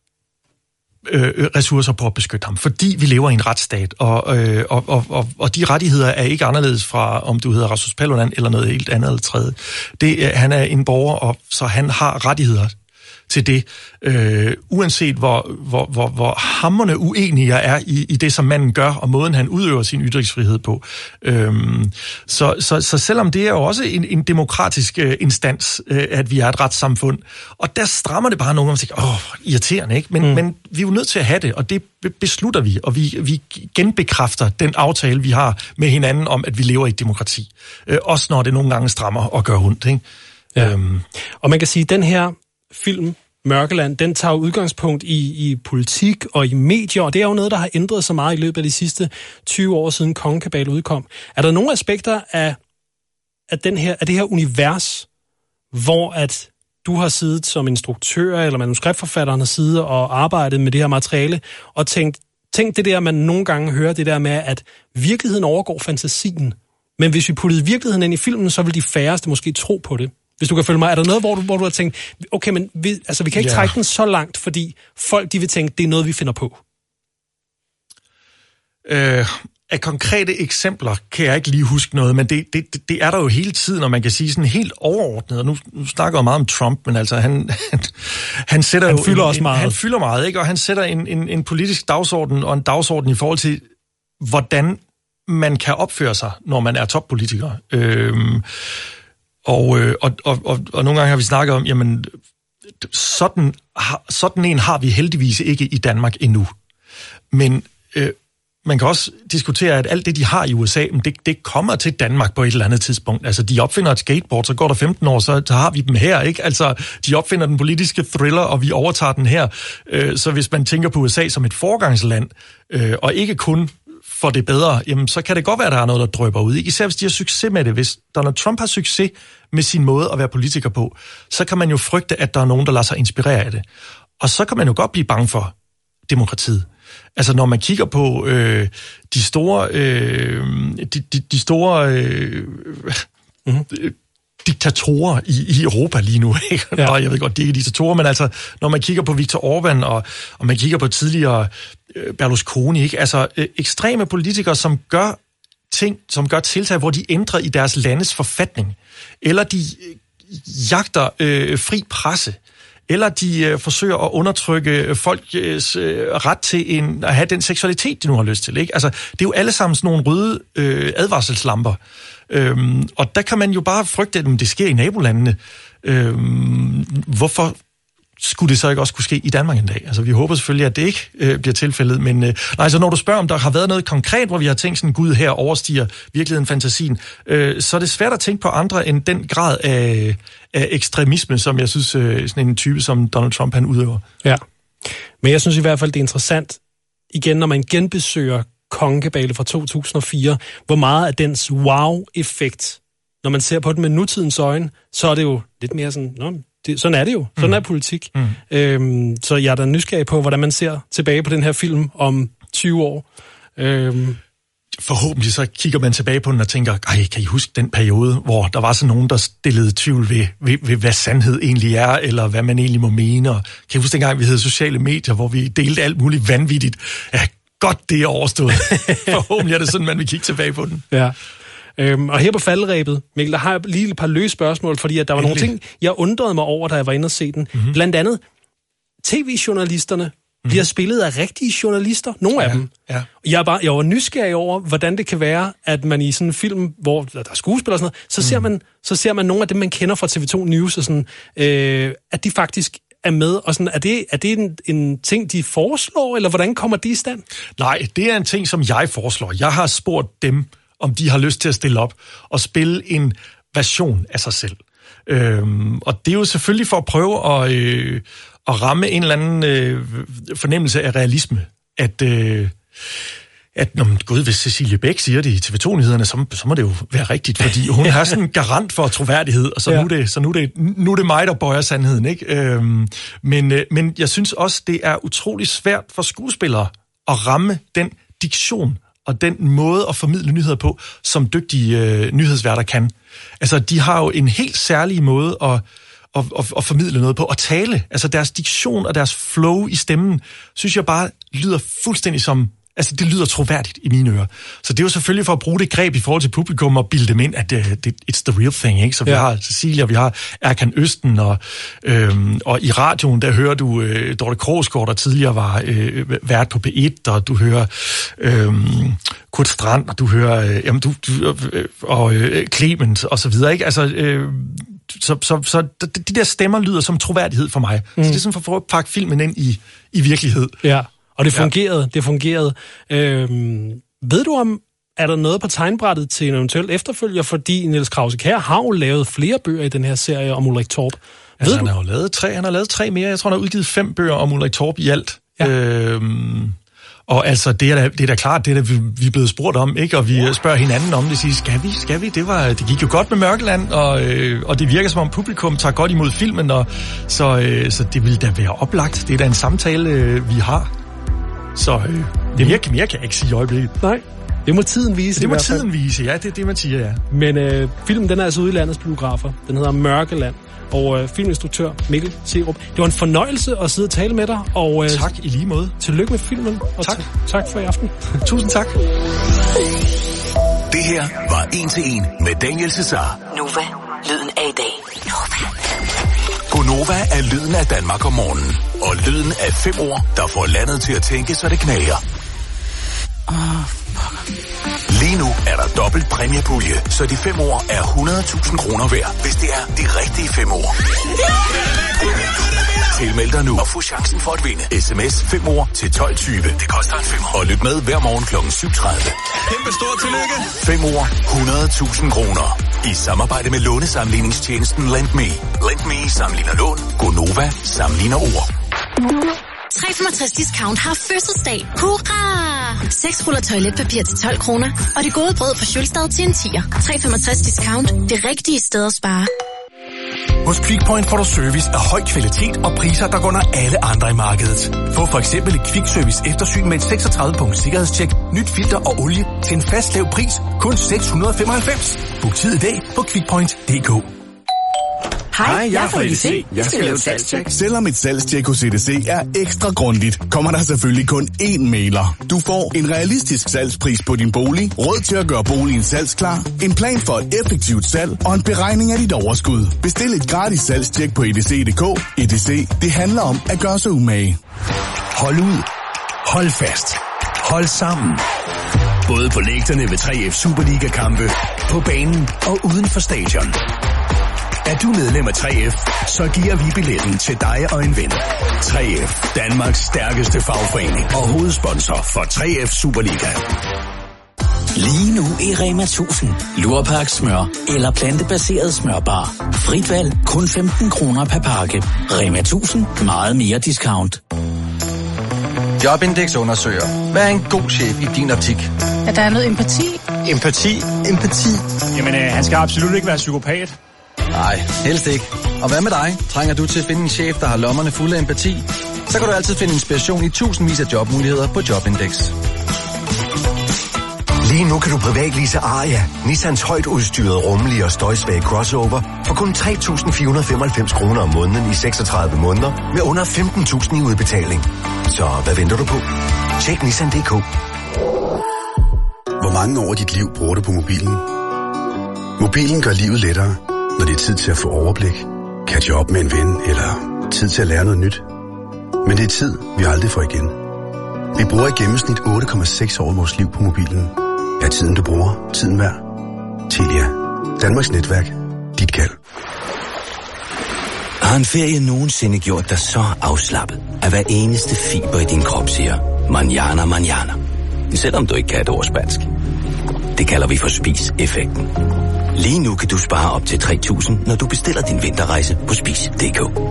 øh, ressourcer på at beskytte ham, fordi vi lever i en retsstat, og, øh, og, og, og, og de rettigheder er ikke anderledes fra, om du hedder Rasmus Paludan, eller noget helt andet eller tredje. Det, han er en borger, og så han har rettigheder til det, øh, uanset hvor, hvor, hvor, hvor hamrende uenige jeg er i, i det, som manden gør, og måden, han udøver sin ytringsfrihed på. Øhm, så, så, så selvom det er jo også en, en demokratisk øh, instans, øh, at vi er et retssamfund, og der strammer det bare nogen, og tænker, åh, irriterende, ikke? Men, mm. men vi er jo nødt til at have det, og det beslutter vi, og vi, vi genbekræfter den aftale, vi har med hinanden om, at vi lever i et demokrati. Øh, også når det nogle gange strammer og gør ondt, ikke? Ja. Øhm. Og man kan sige, at den her film, Mørkeland, den tager udgangspunkt i, i politik og i medier, og det er jo noget, der har ændret sig meget i løbet af de sidste tyve år siden Kongekabale udkom. Er der nogle aspekter af, af, den her, af det her univers, hvor at du har siddet som instruktør eller manuskriptforfatteren har siddet og arbejdet med det her materiale, og tænkt, tænkt det der, man nogle gange hører, det der med, at virkeligheden overgår fantasien. Men hvis vi puttede virkeligheden ind i filmen, så vil de færreste måske tro på det. Hvis du kan følge mig, er der noget, hvor du, hvor du har tænkt, okay, men vi, altså, vi kan ikke ja. trække den så langt, fordi folk de vil tænke, det er noget, vi finder på? Øh, af konkrete eksempler kan jeg ikke lige huske noget, men det, det, det er der jo hele tiden, og man kan sige sådan helt overordnet, og nu, nu snakker jeg meget om Trump, men altså han, han, han sætter han jo... fylder en, også meget. Han fylder meget, ikke? Og han sætter en, en, en politisk dagsorden, og en dagsorden i forhold til, hvordan man kan opføre sig, når man er toppolitiker. Øh, Og, og, og, og, og nogle gange har vi snakket om, jamen, sådan, sådan en har vi heldigvis ikke i Danmark endnu. Men øh, man kan også diskutere, at alt det, de har i U S A, det, det kommer til Danmark på et eller andet tidspunkt. Altså, de opfinder et skateboard, så går der femten år, så, så har vi dem her, ikke? Altså, de opfinder den politiske thriller, og vi overtager den her. Øh, så hvis man tænker på U S A som et foregangsland, øh, og ikke kun for det bedre, jamen så kan det godt være, at der er noget, der drypper ud. Ikke? Især hvis de har succes med det. Hvis Donald Trump har succes med sin måde at være politiker på, så kan man jo frygte, at der er nogen, der lader sig inspirere af det. Og så kan man jo godt blive bange for demokratiet. Altså når man kigger på øh, de store, øh, de, de, de store øh, mm-hmm. diktatorer i, i Europa lige nu. Ikke? Ja. Og jeg ved godt, de er ikke diktatorer, men altså, når man kigger på Viktor Orbán, og, og man kigger på tidligere øh, Berlusconi, ikke? Altså øh, ekstreme politikere, som gør ting, som gør tiltag, hvor de ændrer i deres landes forfatning, eller de øh, jagter øh, fri presse, eller de øh, forsøger at undertrykke folks øh, ret til en, at have den seksualitet, de nu har lyst til. Ikke? Altså, det er jo alle sammen sådan nogle røde øh, advarselslamper. Øhm, og der kan man jo bare frygte, at det sker i nabolandene. Øhm, hvorfor skulle det så ikke også kunne ske i Danmark en dag? Altså, vi håber selvfølgelig, at det ikke øh, bliver tilfældet, men øh, nej, så når du spørger, om der har været noget konkret, hvor vi har tænkt sådan, Gud her overstiger virkeligheden fantasien, øh, så er det svært at tænke på andre end den grad af, af ekstremisme, som jeg synes, øh, sådan en type som Donald Trump, han udøver. Ja, men jeg synes i hvert fald, det er interessant, igen, når man genbesøger Kongekabale fra to tusind og fire, hvor meget af dens wow-effekt, når man ser på den med nutidens øjne, så er det jo lidt mere sådan, nå, det, sådan er det jo, sådan mm. er politik. Mm. Øhm, så jeg er da nysgerrig på, hvordan man ser tilbage på den her film om tyve år. Øhm. Forhåbentlig så kigger man tilbage på den og tænker, ej, kan I huske den periode, hvor der var så nogen, der stillede tvivl ved, ved, ved hvad sandhed egentlig er, eller hvad man egentlig må mene. Og kan I huske dengang, vi havde sociale medier, hvor vi delte alt muligt vanvittigt? Ja, godt, det er overstået. Forhåbentlig er det sådan, man vil kigge tilbage på den. Ja. Øhm, og her på falderæbet, Mikkel, der har jeg lige et par løse spørgsmål, fordi at der var Endelig. nogle ting, jeg undrede mig over, da jeg var inde og se den. Mm-hmm. Blandt andet, tv-journalisterne mm-hmm. bliver spillet af rigtige journalister, nogle ja, af dem. Ja. Jeg, er bare, jeg var nysgerrig over, hvordan det kan være, at man i sådan en film, hvor der er skuespillere og sådan noget, så, mm. ser man, så ser man nogle af dem, man kender fra T V to News, og sådan, øh, at de faktisk er med, og sådan, er det, er det en, en ting, de foreslår, eller hvordan kommer de i stand? Nej, det er en ting, som jeg foreslår. Jeg har spurgt dem, om de har lyst til at stille op og spille en version af sig selv. Øhm, og det er jo selvfølgelig for at prøve at, øh, at ramme en eller anden øh, fornemmelse af realisme. At, øh, at når man går ud, hvis Cecilie Bæk siger det i T V to Nyhederne, så, så må det jo være rigtigt, fordi hun har sådan en garant for troværdighed, og så, ja. nu, er det, så nu, er det, nu er det mig, der bøjer sandheden. Ikke? Øhm, men, øh, men jeg synes også, det er utrolig svært for skuespillere at ramme den diktion, og den måde at formidle nyheder på, som dygtige øh, nyhedsværter kan. Altså, de har jo en helt særlig måde at, at, at, at formidle noget på, at tale. Altså, deres diktion og deres flow i stemmen, synes jeg bare lyder fuldstændig som... Altså, det lyder troværdigt i mine ører. Så det er jo selvfølgelig for at bruge det greb i forhold til publikum og bilde dem ind, at uh, det, it's the real thing, ikke? Så vi ja. har Cecilia, vi har Erkan Østen, og, øhm, og i radioen, der hører du øh, Dorte Krogsgaard, der tidligere var øh, vært på P et, og du hører øh, Kurt Strand, og du hører øh, jamen, du, du, øh, og øh, Clement, og så videre, ikke? Altså, øh, så, så, så de der stemmer lyder som troværdighed for mig. Mm. Så det er sådan for at prøve at pakke filmen ind i, i virkelighed. Ja. Og det fungerede, ja. det fungerede. Øhm, ved du om, er der noget på tegnbrættet til en eventuel efterfølger, fordi Niels Krause-Kjær har jo lavet flere bøger i den her serie om Ulrik Torp. Altså, han har jo lavet tre, han har lavet tre mere. Jeg tror, han har udgivet fem bøger om Ulrik Torp i alt. Ja. Øhm, og altså, det er da, det er da klart, det er da, vi, vi er blevet spurgt om, ikke? Og vi spørger hinanden om det, siger, skal vi, skal vi? Det, var, det gik jo godt med Mørkeland, og, øh, og det virker som om publikum tager godt imod filmen, og, så, øh, så det vil da være oplagt. Det er da en samtale, øh, vi har. Så øh, det mere, mere kan jeg ikke sige i øjeblikket. Nej, det må tiden vise. Det må tiden vise, ja, det er det, man siger, ja. Men øh, filmen, den er altså ude i landets biografer. Den hedder Mørkeland, og øh, filminstruktør Mikkel Serup. Det var en fornøjelse at sidde og tale med dig. Og, øh, tak i lige måde. Tillykke med filmen. Og tak. T- tak for i aften. Tusind tak. Det her var En til En med Daniel Cesar. Nova, lyden af i dag. Nova. Gonova er lyden af Danmark om morgenen. Og lyden af fem ord, der får landet til at tænke, så det knager. Oh, Lige nu er der dobbelt præmiepulje, så de fem ord er hundrede tusind kroner værd, hvis det er de rigtige fem ord. Tilmeld dig nu og få chancen for at vinde. S M S fem ord til tolv tyve. Det koster en femmer. Og lyt med hver morgen klokken syv tredive. Kæmpe stort tillykke. fem ord, hundrede tusind kroner. I samarbejde med lånesamligningstjenesten LendMe. LendMe sammenligner lån. Gonova sammenligner ord. tre komma femogtres discount har fødselsdag. Hurra! seks ruller toiletpapir til tolv kroner. Og det gode brød fra Sjølstad til en tier. tre komma femogtres discount. Det rigtige sted at spare. Hos Quickpoint får du service af høj kvalitet og priser, der går under alle andre i markedet. Få for eksempel et Quick-service eftersyn med et seksogtredive punkt sikkerhedstjek, nyt filter og olie til en fast lav pris, kun seks hundrede femoghalvfems. Book tid i dag på quickpoint punktum d k. Hej, jeg er fra E D C. Jeg skal lave et salgstjek. Selvom et salgstjek hos E D C er ekstra grundigt, kommer der selvfølgelig kun én mailer. Du får en realistisk salgspris på din bolig, råd til at gøre boligen salgsklar, en plan for et effektivt salg og en beregning af dit overskud. Bestil et gratis salgstjek på E D C punktum d k. E D C, det handler om at gøre sig umage. Hold ud. Hold fast. Hold sammen. Både på lægterne ved tre F Superliga-kampe, på banen og uden for stadion. Er du medlem af tre F, så giver vi billetten til dig og en ven. tre F, Danmarks stærkeste fagforening og hovedsponsor for tre F Superliga. Lige nu i Rema tusind. Lurpak smør eller plantebaseret smørbar. Frit valg, kun femten kroner per pakke. Rema tusind, meget mere discount. Jobindex undersøger. Hvad er en god chef i din optik? At der er noget empati. Empati? Empati? Jamen, øh, han skal absolut ikke være psykopat. Nej, helst ikke. Og hvad med dig? Trænger du til at finde en chef, der har lommerne fulde af empati? Så kan du altid finde inspiration i tusindvis af jobmuligheder på Jobindex. Lige nu kan du privatlease Aria, Nissans højt udstyrede, rummelige og støjsvage crossover, for kun tre tusind fire hundrede femoghalvfems kroner om måneden i seksogtredive måneder, med under femten tusind i udbetaling. Så hvad venter du på? Tjek Nissan punktum d k. Hvor mange år af dit liv bruger du på mobilen? Mobilen gør livet lettere, når det er tid til at få overblik, catch op med en ven eller tid til at lære noget nyt. Men det er tid, vi aldrig får igen. Vi bruger i gennemsnit otte komma seks år af vores liv på mobilen. Er tiden, du bruger, tiden værd? Telia. Danmarks netværk. Dit kald. Har en ferie nogensinde gjort dig så afslappet, at hver eneste fiber i din krop siger, manjana, manjana. Selvom du ikke kan et ord spansk. Det kalder vi for spis-effekten. Lige nu kan du spare op til tre tusind, når du bestiller din vinterrejse på spis punktum d k.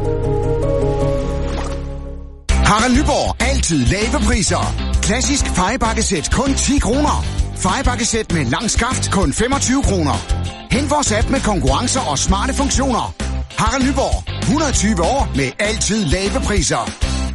Harald Nyborg. Altid lave priser. Klassisk fejebakkesæt kun ti kroner. Fejebakkesæt med lang skaft kun femogtyve kroner. Hent vores app med konkurrencer og smarte funktioner. Harald Nyborg. et hundrede og tyve år med altid lave priser.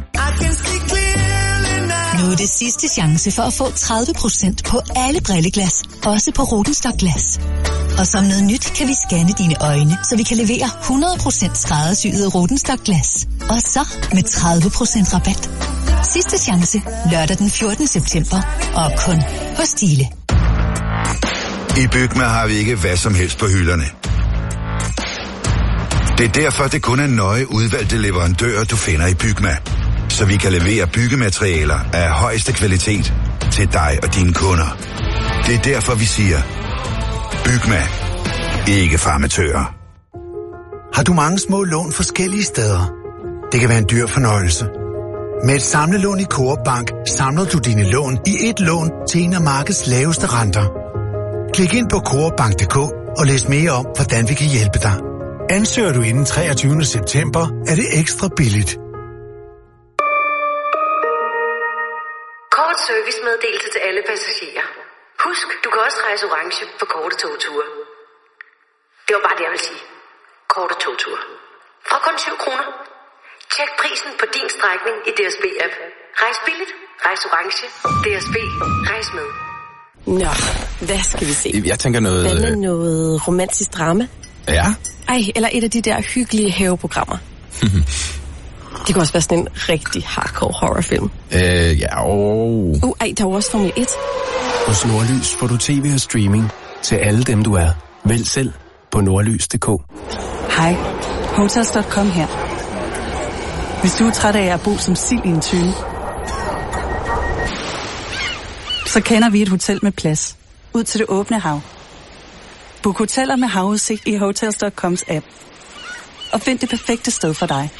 Nu er det sidste chance for at få tredive procent på alle brilleglas. Også på Rodenstock Glas. Og som noget nyt kan vi scanne dine øjne, så vi kan levere hundrede procent skræddersyede Rodenstock Glas. Og så med tredive procent rabat. Sidste chance lørdag den fjortende september. Og kun hos Stihle. I Bygma har vi ikke hvad som helst på hylderne. Det er derfor, det kun er nøje udvalgte leverandører, du finder i Bygma. Så vi kan levere byggematerialer af højeste kvalitet til dig og dine kunder. Det er derfor, vi siger, Bygma. Ikke farmatører. Har du mange små lån forskellige steder? Det kan være en dyr fornøjelse. Med et samlelån i Coop Bank samler du dine lån i et lån til en af markedets laveste renter. Klik ind på coop bank punktum d k og læs mere om, hvordan vi kan hjælpe dig. Ansøger du inden treogtyvende september, er det ekstra billigt. Kort servicemeddelelse til alle passagerer. Husk, du kan også rejse orange på korte togture. Det var bare det, jeg vil sige. Korte togture. Fra kun syv kroner. Tjek prisen på din strækning i D S B-app. Rejs billigt, rejs orange. D S B, rejs med. Nå, hvad skal vi se? Jeg tænker noget... Hvad med noget romantisk drama? Ja. Ej, eller et af de der hyggelige haveprogrammer. Det kan også være sådan en rigtig hardcore horrorfilm. Øh, ja, og... Uh, ej, der er jo også Formel et. Hos Nordlys får du tv og streaming til alle dem, du er. Vælg selv på nordlys punktum d k. Hej, Hotels punktum com her. Hvis du er træt af at bo som sild i en tønde, så kender vi et hotel med plads ud til det åbne hav. Book hoteller med havudsigt i Hotels punktum coms app. Og find det perfekte sted for dig.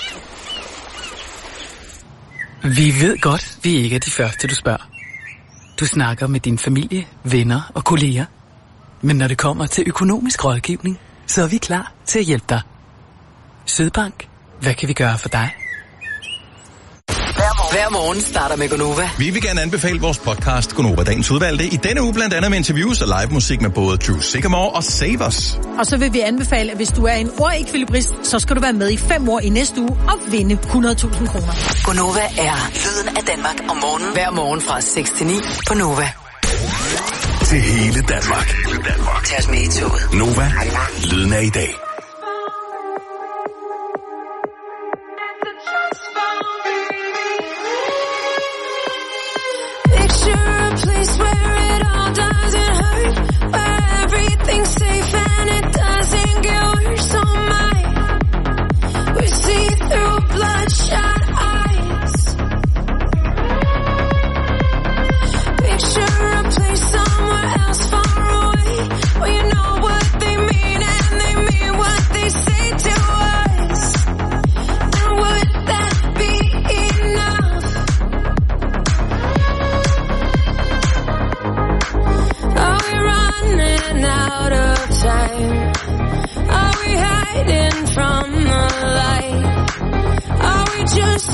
Vi ved godt, vi ikke er de første, du spørger. Du snakker med din familie, venner og kolleger. Men når det kommer til økonomisk rådgivning, så er vi klar til at hjælpe dig. Sydbank. Hvad kan vi gøre for dig? Hver morgen starter med Gonova. Vi vil gerne anbefale vores podcast Gonova Dagens Udvalgte. I denne uge blandt andet med interviews og live musik med både Drew Sycamore og Save Us. Og så vil vi anbefale, at hvis du er en ordekvilibrist, så skal du være med i fem år i næste uge og vinde hundrede tusind kroner. Gonova er lyden af Danmark om morgenen. Hver morgen fra seks til ni på Nova. Til hele Danmark. Tag os med i toget. Nova. Lyden af i dag.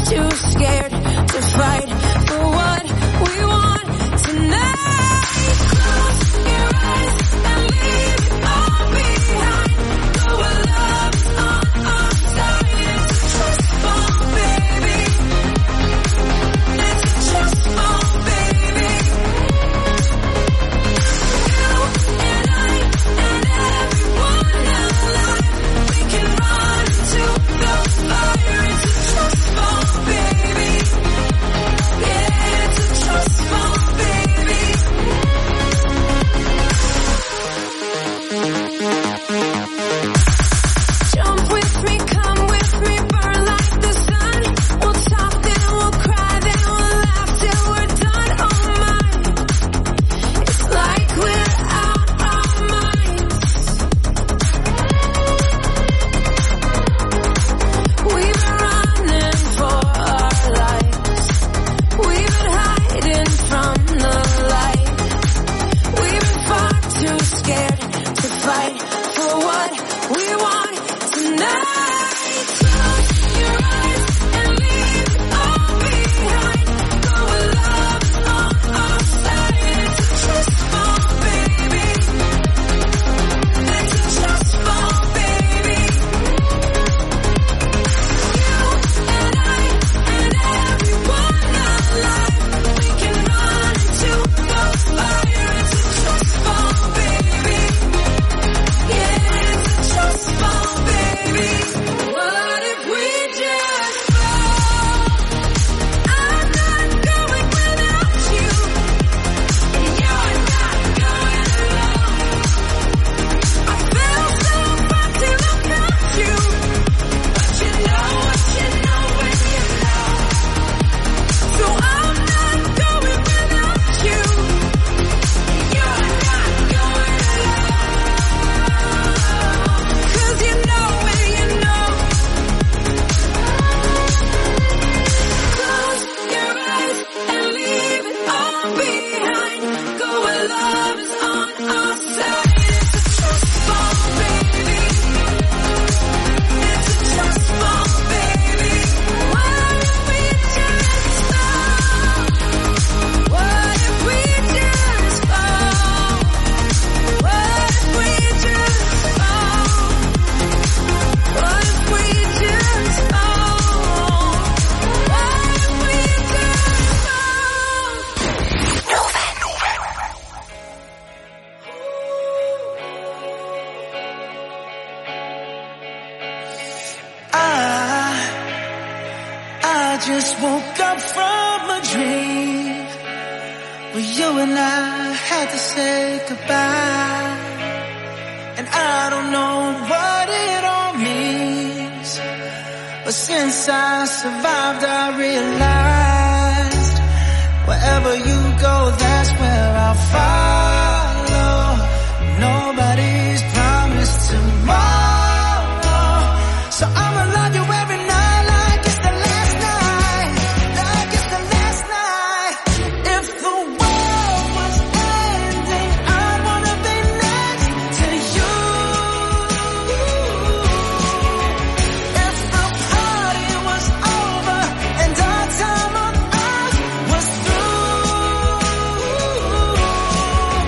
too scared to fight for what we want tonight. Close your eyes and leave it all behind. Go where love is on our side. It's a trust fall, baby. It's a trust fall, baby. You and I and everyone alive, we can run into the fire. It's a trust fall, baby. Yeah, it's a trust fall, baby. Jump with me, come with me, burn like the sun. We'll talk, then we'll cry, then we'll laugh till we're done. Oh my, it's like we're out our minds. We've been running for our lives. We've been hiding from the light. We've been far too scared to fight for what we want tonight. Close your eyes and leave it all behind. Go where love is on our side. It's a trust fall, baby. It's a trust fall, baby. You and I and everyone alive, we can run into the fire. It's a trust fall, baby. Yeah, it's a trust fall, baby. What if we just fall? I'm not going without you, and you're not going alone. I feel so bad to look at you, but you know what you know when you know. So I'm not going without you, and you're not going alone. 'Cause you know when you know. Close your eyes and leave it all behind. Go where love is on our side. It's a trust fall, baby. It's a trust fall, baby. What if we just fall? What if we just fall? What if we just fall? What if we just fall? What if we just fall? I, I just woke up from a dream where you and I had to say goodbye. And I don't know what it all means, but since I survived I realized wherever you go, that's where I'll follow. Nobody's promised tomorrow, so I'ma love you every night like it's the last night, like it's the last night. If the world was ending, I'd wanna be next to you. If the party was over and our time on earth was through,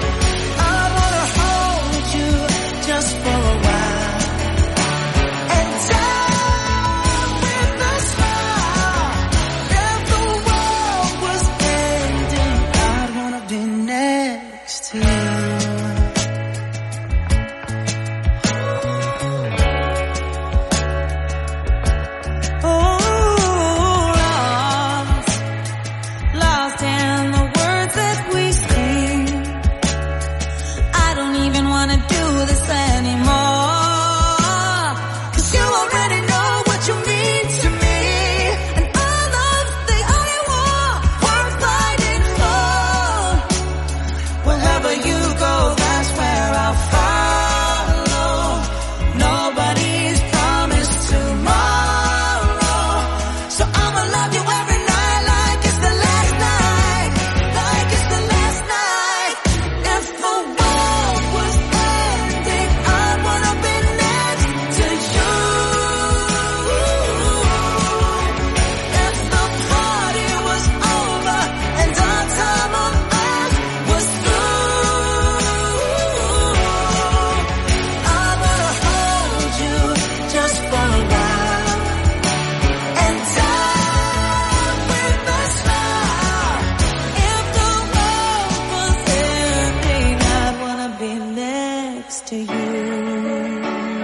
next to you,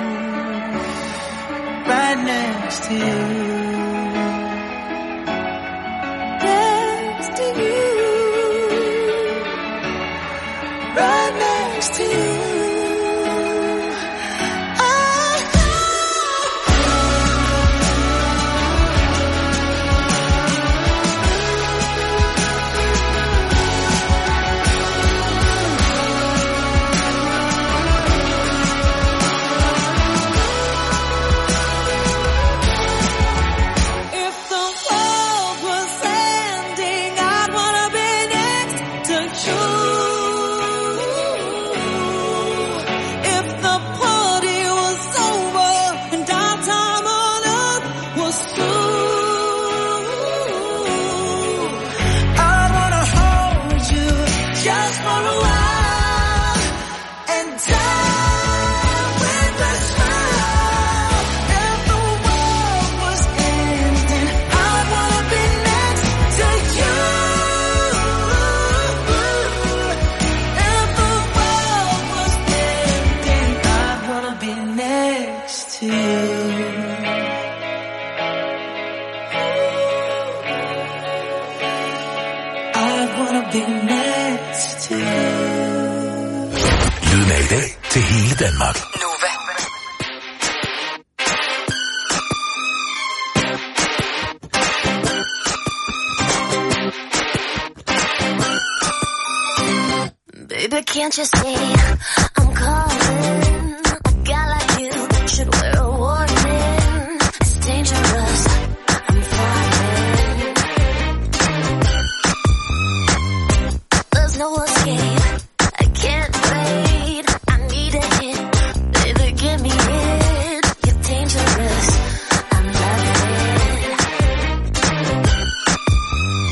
right next to you, next to you, right next to you. Lyden af i dag til hele Danmark. Nova. Baby, can't you see I'm calling? A guy like you should wear a warning. It's dangerous. I'm falling. There's no escape. I can't wait. I need a hit. Baby, give me it. You're dangerous. I'm loving it.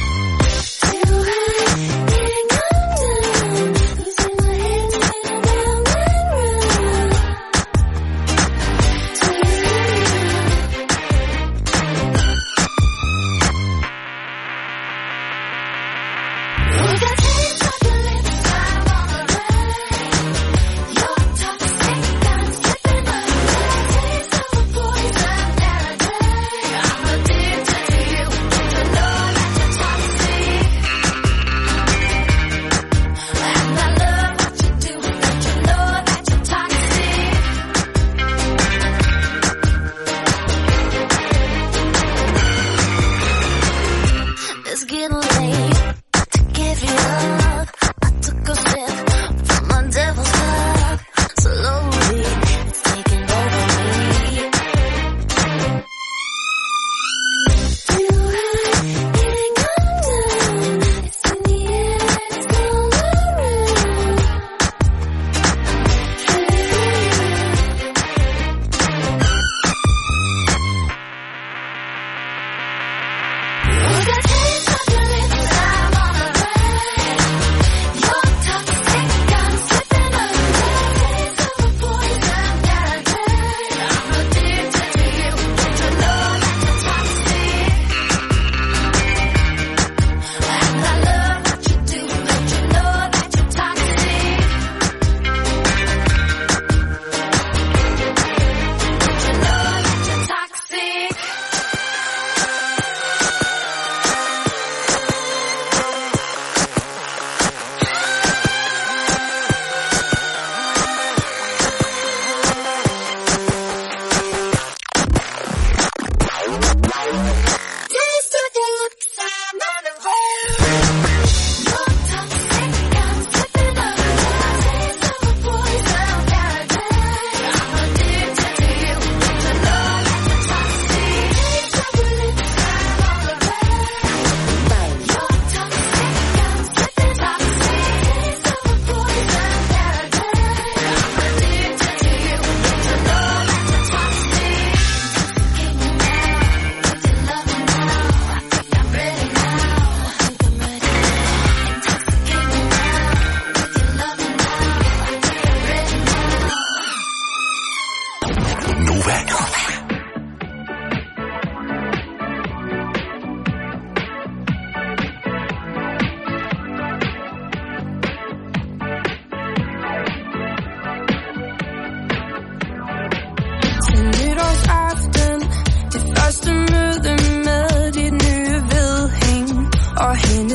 Do I think I'm done? Losing my head,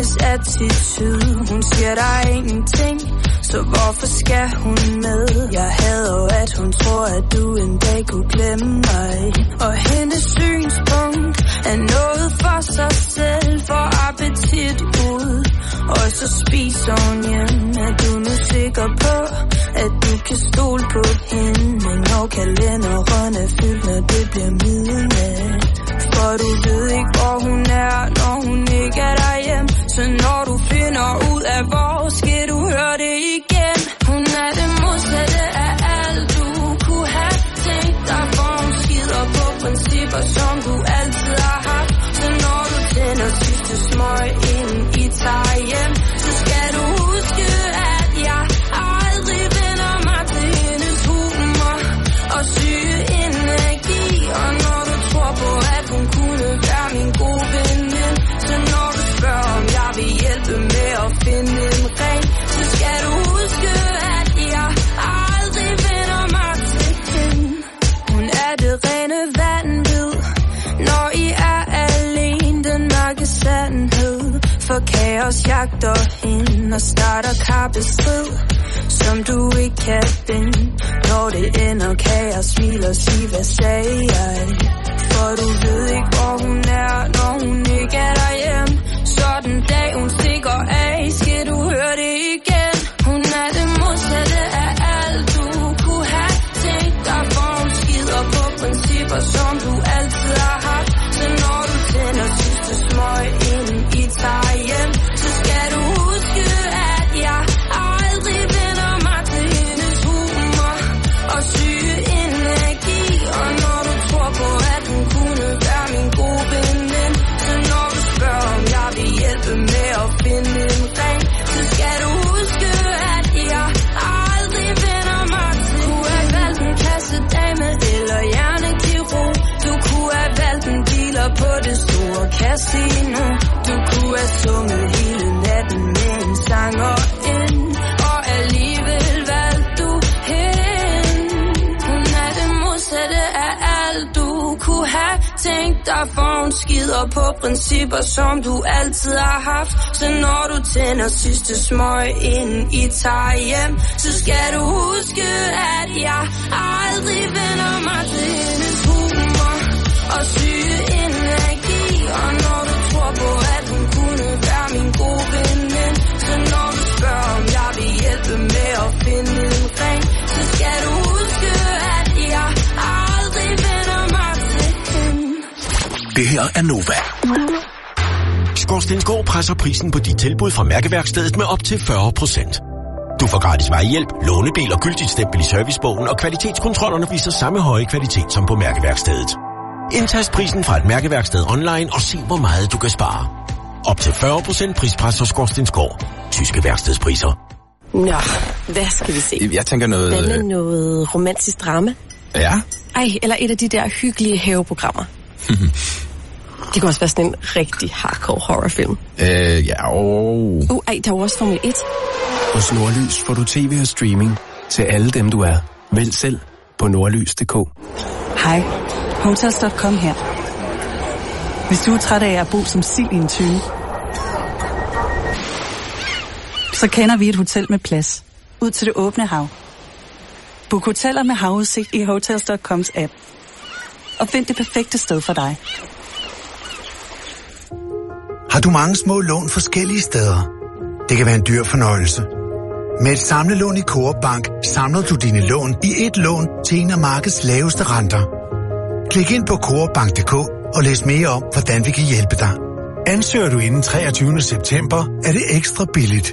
hendes attitude. Hun siger der er ingenting, så hvorfor skal hun med? Jeg hader jo at hun tror at du en dag kunne glemme mig. Og hendes synspunkt er noget for sig selv, for appetit ud. Og så spiser hun hjem. Er du nu sikker på at du kan stole på hende? Når kalenderen er fyldt, når det bliver midnat. For du ved ikke hvor hun er, når hun ikke er derhjemme. Så når du finder ud af hvor, skal du høre det igen. Hun er det modsatte af alt du kunne have tænkt dig. For hun skider på principper som du altid har haft. Så når du tænder sidste smøg inden I tager hjem, så skal du huske at jeg aldrig vender mig til hendes humor og syge energi. Og når du tror på at hun kunne være min gode veninde, så når du spørger om jeg vil hjælpe med at finde en ring, så skal du huske at jeg aldrig vender mig til hende. Hun er det rene vanvid, når I er alene, den mørke sandhed. For kaos jagter hende og starter kappestrid, som du ikke kan binde. Når det ender, kan jeg smile og sige, hvad sagde jeg? For du ved ikke, hvor hun er, når hun ikke er derhjemme. Så den dag, hun stikker af, skal du høre det igen. Hun er det modsatte af alt, du kunne have tænkt dig. For hun skider på principper, som du altid har haft. Så når du tænder sidste smøg, inden I tager hjem, så skal du huske, at jeg aldrig vender mig til hendes humor og syge energi. Og når du tror på, at hun kunne være min gode veninde, så når du spørger, om jeg vil hjælpe med at finde en ring, så skal du huske, at jeg aldrig vender mig til. Du kunne have valgt en kassedame eller hjernekirurg. Du kunne have valgt en dealer på det store casino. Du kunne have sunget hele natten med en sanger ind, og alligevel valgte du hende. Hun er det modsatte af alt, du kunne have tænkt dig. For hun skider på principper, som du altid har haft. Så når du tænder sidste smøg, inden I tager hjem, så skal du huske, at jeg aldrig vender mig til hendes humor og syge energi. Og når du tror på, at hun kunne være min gode veninde, så når du spørger, om jeg vil hjælpe med at finde en ring, så skal du huske, at jeg aldrig vender mig til hende. Det her er Nova. Skorstensgård presser prisen på dit tilbud fra Mærkeværkstedet med op til fyrre procent. Du får gratis vejhjælp, lånebil og gyldigt stempel i servicebogen, og kvalitetskontrollerne viser samme høje kvalitet som på Mærkeværkstedet. Indtast prisen fra et Mærkeværksted online og se, hvor meget du kan spare. Op til fyrre procent prispres hos Skorstensgård. Tyske værkstedspriser. Nå, hvad skal vi se? Jeg tænker noget... Hvad med noget romantisk drama? Ja. Ej, eller et af de der hyggelige haveprogrammer. Det kan også være sådan en rigtig hardcore horrorfilm. Øh, ja, og... Uh, ej, der er jo også Formel et. Hos Nordlys får du tv og streaming til alle dem, du er. Vælg selv på nordlys punktum d k. Hej, Hotels punktum com her. Hvis du er træt af at bo som sild i en tyve, så kender vi et hotel med plads ud til det åbne hav. Book hoteller med havudsigt i Hotels punktum coms app. Og find det perfekte sted for dig. Har du mange små lån forskellige steder? Det kan være en dyr fornøjelse. Med et samlelån i Coop Bank samler du dine lån i et lån til en af markedets laveste renter. Klik ind på coop bank punktum d k og læs mere om, hvordan vi kan hjælpe dig. Ansøger du inden treogtyvende september, er det ekstra billigt.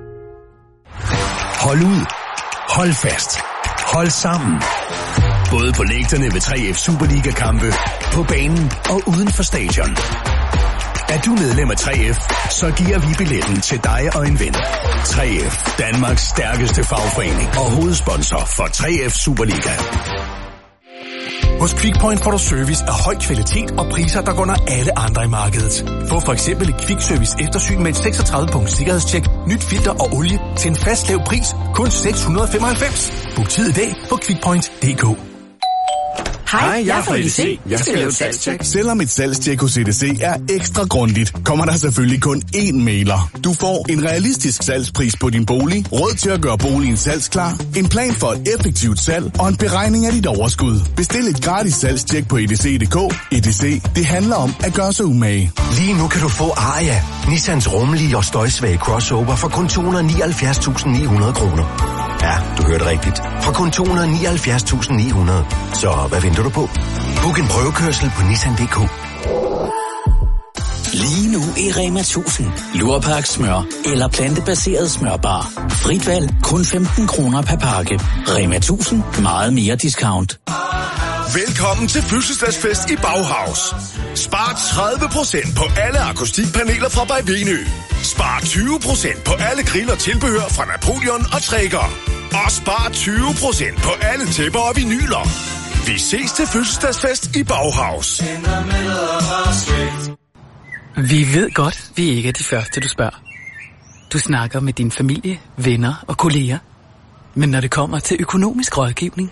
Hold ud. Hold fast. Hold sammen. Både på lægterne ved tre F Superliga-kampe, på banen og uden for stadion. Er du medlem af tre F, så giver vi billetten til dig og en ven. tre F, Danmarks stærkeste fagforening og hovedsponsor for tre F Superliga. Hos QuickPoint får du service af høj kvalitet og priser, der går under alle andre i markedet. Få for eksempel et Quick-service eftersyn med et seksogtredive punkt sikkerhedstjek, nyt filter og olie til en fast lav pris, kun seks hundrede og femoghalvfems. Book tid i dag på quickpoint punktum d k. Hej, jeg er fra E D C. Jeg skal lave et salgstjek. Selvom et salgstjek hos E D C er ekstra grundigt, kommer der selvfølgelig kun én mailer. Du får en realistisk salgspris på din bolig, råd til at gøre boligen salgsklar, en plan for et effektivt salg og en beregning af dit overskud. Bestil et gratis salgstjek på E D C punktum d k. E D C, det handler om at gøre sig umage. Lige nu kan du få Aria, Nissans rummelige og støjsvage crossover for kun to hundrede nioghalvfjerds tusind ni hundrede kroner. Ja, du hørte rigtigt. For kun to hundrede nioghalvfjerds tusind ni hundrede. Så hvad venter du på? Book en prøvekørsel på Nissan punktum d k. Lige nu i Rema tusind. Lurpak smør eller plantebaseret smørbar. Frit valg kun femten kroner per pakke. Rema tusind. Meget mere discount. Velkommen til fødselsdagsfest i Bauhaus. Spar tredive procent på alle akustikpaneler fra Bajvenø. Spar tyve procent på alle grill og tilbehør fra Napoleon og Traeger. Og spar tyve procent på alle tæpper og vinyler. Vi ses til fødselsdagsfest i Bauhaus. Vi ved godt, vi ikke er de første, du spørger. Du snakker med din familie, venner og kolleger. Men når det kommer til økonomisk rådgivning,